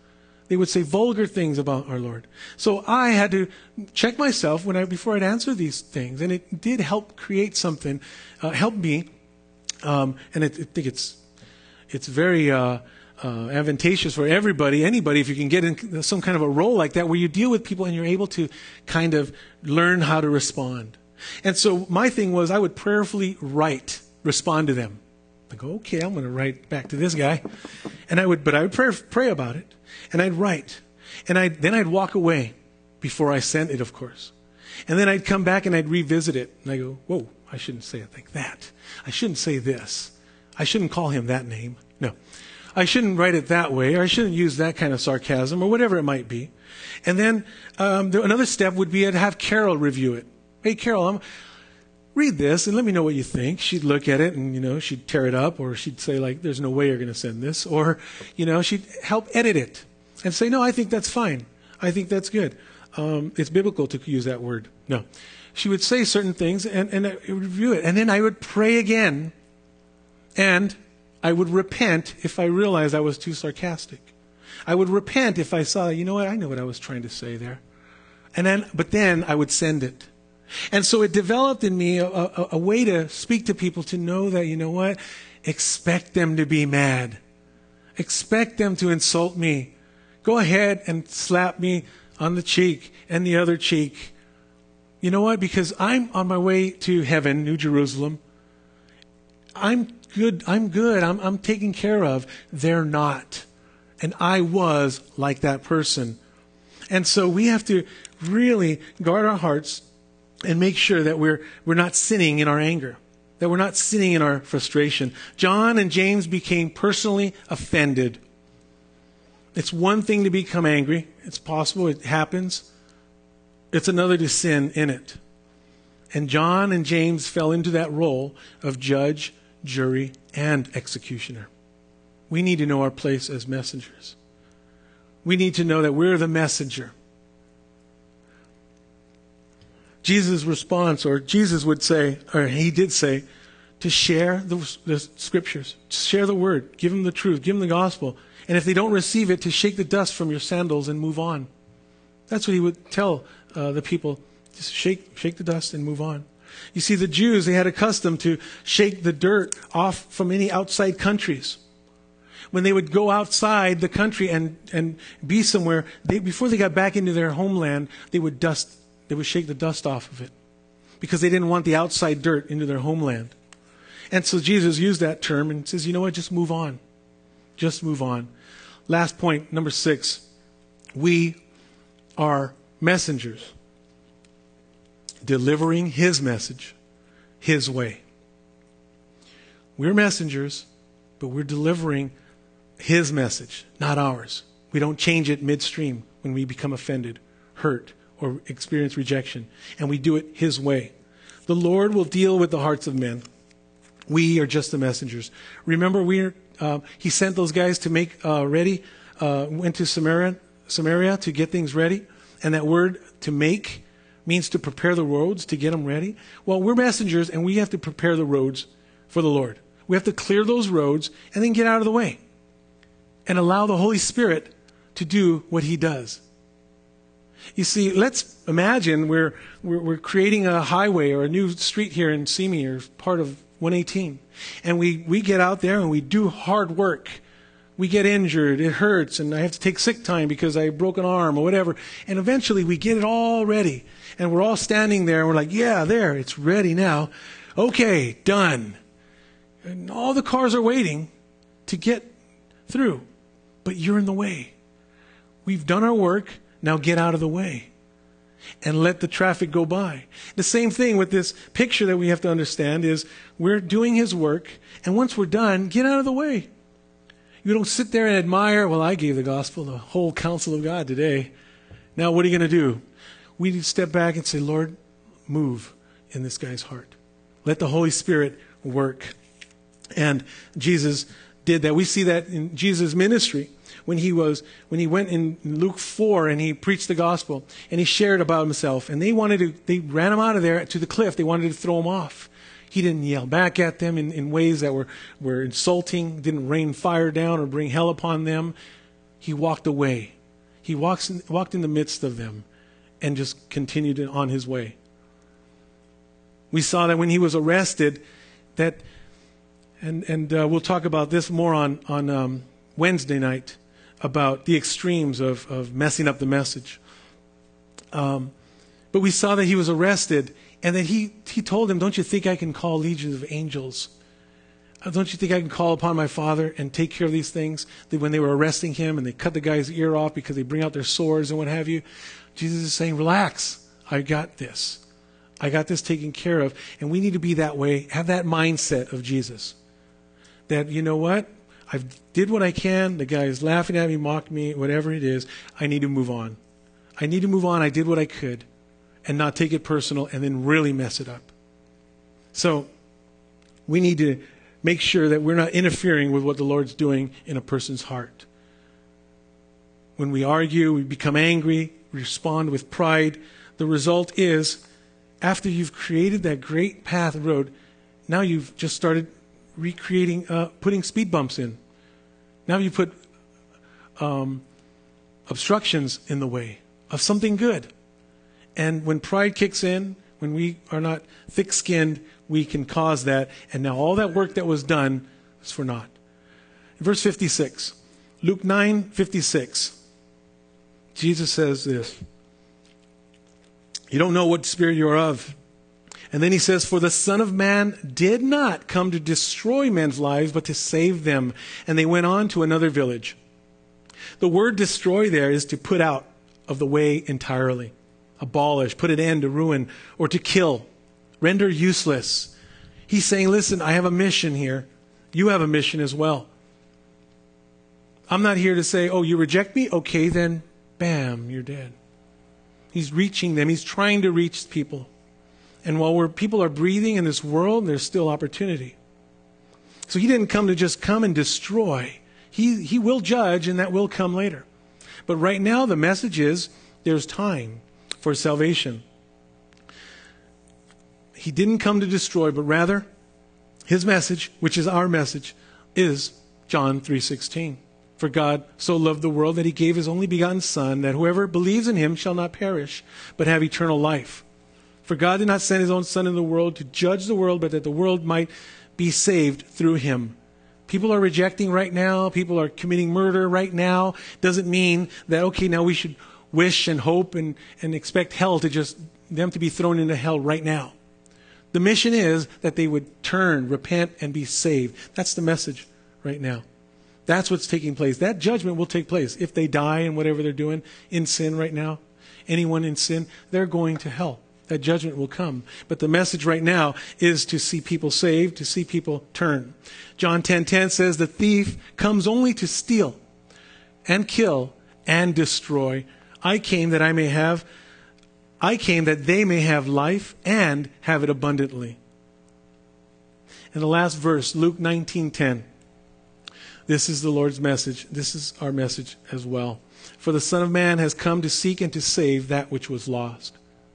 They would say vulgar things about our Lord. So I had to check myself when I before I'd answer these things, and it did help create something, uh, help me, um, and it, I think it's it's very uh, uh, advantageous for everybody, anybody, if you can get in some kind of a role like that where you deal with people and you're able to kind of learn how to respond. And so my thing was I would prayerfully write, respond to them. I go, okay, I'm going to write back to this guy, and I would, but I would pray, pray about it, and I'd write, and I then I'd walk away before I sent it, of course, and then I'd come back and I'd revisit it, and I go, whoa, I shouldn't say it like that. I shouldn't say this. I shouldn't call him that name. No, I shouldn't write it that way, or I shouldn't use that kind of sarcasm, or whatever it might be. And then um, there, another step would be I'd have Carol review it. Hey, Carol, I'm. Read this and let me know what you think. She'd look at it and, you know, she'd tear it up, or she'd say, like, there's no way you're going to send this. Or, you know, she'd help edit it and say, no, I think that's fine. I think that's good. Um, it's biblical to use that word. No. She would say certain things, and, and I would review it. And then I would pray again, and I would repent if I realized I was too sarcastic. I would repent if I saw, you know what, I know what I was trying to say there. And then, but then I would send it. And so it developed in me a, a, a way to speak to people, to know that, you know what, expect them to be mad. Expect them to insult me. Go ahead and slap me on the cheek and the other cheek. You know what? Because I'm on my way to heaven, New Jerusalem. I'm good. I'm good. I'm, I'm taken care of. They're not. And I was like that person. And so we have to really guard our hearts and make sure that we're we're not sinning in our anger, that we're not sinning in our frustration. John and James became personally offended. It's one thing to become angry. It's possible. It happens. It's another to sin in it. And John and James fell into that role of judge, jury, and executioner. We need to know our place as messengers. We need to know that we're the messenger. Jesus' response, or Jesus would say, or he did say, to share the, the scriptures, to share the word, give them the truth, give them the gospel. And if they don't receive it, to shake the dust from your sandals and move on. That's what he would tell uh, the people. Just shake, shake the dust and move on. You see, the Jews, they had a custom to shake the dirt off from any outside countries. When they would go outside the country and, and be somewhere, they, before they got back into their homeland, they would dust They would shake the dust off of it because they didn't want the outside dirt into their homeland. And so Jesus used that term and says, you know what, just move on. Just move on. Last point, number six. We are messengers delivering his message his way. We're messengers, but we're delivering his message, not ours. We don't change it midstream when we become offended, hurt, or experience rejection, and we do it his way. The Lord will deal with the hearts of men. We are just the messengers. Remember, we are, uh, he sent those guys to make uh, ready, uh, went to Samaria, Samaria to get things ready, and that word to make means to prepare the roads, to get them ready. Well, we're messengers, and we have to prepare the roads for the Lord. We have to clear those roads and then get out of the way and allow the Holy Spirit to do what he does. You see, let's imagine we're, we're we're creating a highway or a new street here in Simi, or part of one eighteen. And we, we get out there and we do hard work. We get injured, it hurts, and I have to take sick time because I broke an arm or whatever. And eventually we get it all ready. And we're all standing there and we're like, yeah, there, it's ready now. Okay, done. And all the cars are waiting to get through. But you're in the way. We've done our work. Now get out of the way and let the traffic go by. The same thing with this picture that we have to understand is we're doing his work, and once we're done, get out of the way. You don't sit there and admire, well, I gave the gospel, the whole counsel of God today. Now what are you going to do? We need to step back and say, Lord, move in this guy's heart. Let the Holy Spirit work. And Jesus did that. We see that in Jesus' ministry. When he was, when he went in Luke four and he preached the gospel and he shared about himself, and they wanted to, they ran him out of there to the cliff. They wanted to throw him off. He didn't yell back at them in, in ways that were, were insulting, didn't rain fire down or bring hell upon them. He walked away He walks in, walked in the midst of them and just continued on his way. We saw that when he was arrested, that, and and uh, we'll talk about this more on, on um, Wednesday night, about the extremes of, of messing up the message. Um, but we saw that he was arrested, and that he, he told them, don't you think I can call legions of angels? Uh, don't you think I can call upon my Father and take care of these things? That when they were arresting him and they cut the guy's ear off because they bring out their swords and what have you, Jesus is saying, relax, I got this. I got this taken care of. And we need to be that way, have that mindset of Jesus. That, you know what? I did what I can. The guy is laughing at me, mocked me, whatever it is. I need to move on. I need to move on. I did what I could. And not take it personal and then really mess it up. So we need to make sure that we're not interfering with what the Lord's doing in a person's heart. When we argue, we become angry, we respond with pride. The result is, after you've created that great path and road, now you've just started recreating, uh, putting speed bumps in. Now you put um, obstructions in the way of something good. And when pride kicks in, when we are not thick-skinned, we can cause that. And now all that work that was done is for naught. In verse fifty-six, Luke nine fifty-six, Jesus says this. You don't know what spirit you're of. And then he says, for the Son of Man did not come to destroy men's lives, but to save them. And they went on to another village. The word destroy there is to put out of the way entirely. Abolish, put an end to ruin, or to kill, render useless. He's saying, listen, I have a mission here. You have a mission as well. I'm not here to say, oh, you reject me? Okay, then, bam, you're dead. He's reaching them. He's trying to reach people. And while we're, people are breathing in this world, there's still opportunity. So he didn't come to just come and destroy. He, he will judge, and that will come later. But right now, the message is there's time for salvation. He didn't come to destroy, but rather his message, which is our message, is John three sixteen. For God so loved the world that he gave his only begotten Son, that whoever believes in him shall not perish, but have eternal life. For God did not send his own Son in the world to judge the world, but that the world might be saved through him. People are rejecting right now. People are committing murder right now. Doesn't mean that, okay, now we should wish and hope and, and expect hell to just, them to be thrown into hell right now. The mission is that they would turn, repent, and be saved. That's the message right now. That's what's taking place. That judgment will take place. If they die in whatever they're doing in sin right now, anyone in sin, they're going to hell. That judgment will come. But the message right now is to see people saved, to see people turn. John ten ten says, the thief comes only to steal and kill and destroy. I came that I may have, I came that they may have life and have it abundantly. And the last verse, Luke nineteen ten. This is the Lord's message. This is our message as well. For the Son of Man has come to seek and to save that which was lost.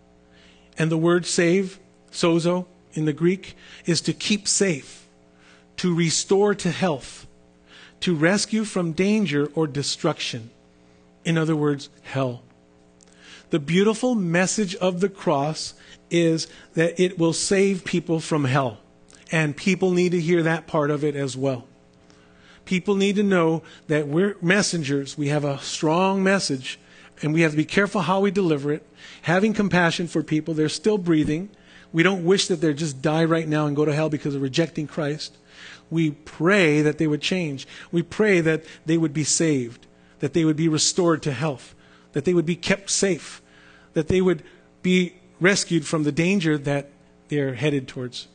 And the word save, sozo, in the Greek, is to keep safe, to restore to health, to rescue from danger or destruction. In other words, hell. The beautiful message of the cross is that it will save people from hell. And people need to hear that part of it as well. People need to know that we're messengers. We have a strong message, and we have to be careful how we deliver it. Having compassion for people. They're still breathing. We don't wish that they just die right now and go to hell because of rejecting Christ. We pray that they would change. We pray that they would be saved, that they would be restored to health, that they would be kept safe, that they would be rescued from the danger that they're headed towards.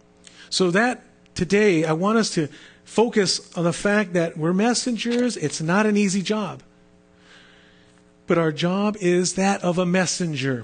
So that today, I want us to focus on the fact that we're messengers. It's not an easy job. But our job is that of a messenger.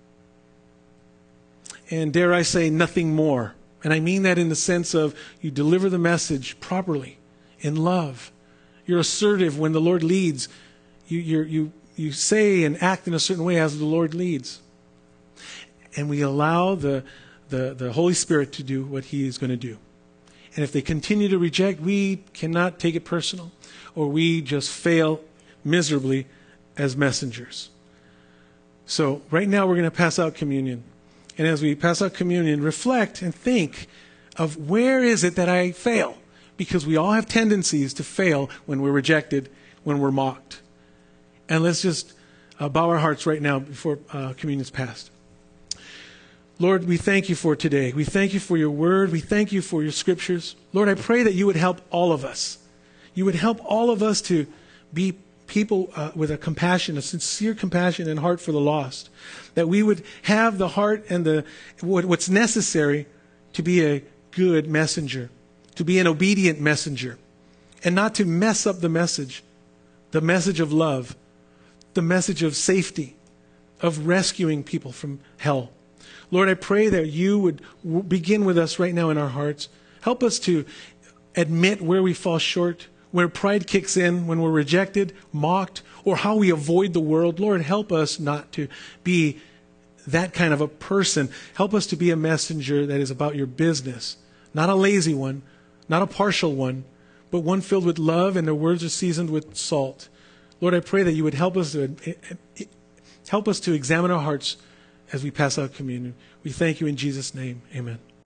And dare I say, nothing more. And I mean that in the sense of you deliver the message properly, in love. You're assertive when the Lord leads. You, you're, you, you say and act in a certain way as the Lord leads. And we allow the, the, the Holy Spirit to do what he is going to do. And if they continue to reject, we cannot take it personal, or we just fail miserably as messengers. So right now we're going to pass out communion. And as we pass out communion, reflect and think of where is it that I fail? Because we all have tendencies to fail when we're rejected, when we're mocked. And let's just uh, bow our hearts right now before uh, communion's passed. Lord, we thank you for today. We thank you for your word. We thank you for your scriptures. Lord, I pray that you would help all of us. You would help all of us to be people uh, with a compassion, a sincere compassion and heart for the lost. That we would have the heart and the what, what's necessary to be a good messenger, to be an obedient messenger, and not to mess up the message, the message of love, the message of safety, of rescuing people from hell. Lord, I pray that you would w- begin with us right now in our hearts. Help us to admit where we fall short, where pride kicks in, when we're rejected, mocked, or how we avoid the world. Lord, help us not to be that kind of a person. Help us to be a messenger that is about your business, not a lazy one, not a partial one, but one filled with love and their words are seasoned with salt. Lord, I pray that you would help us to help us to examine our hearts as we pass out communion. We thank you in Jesus' name. Amen.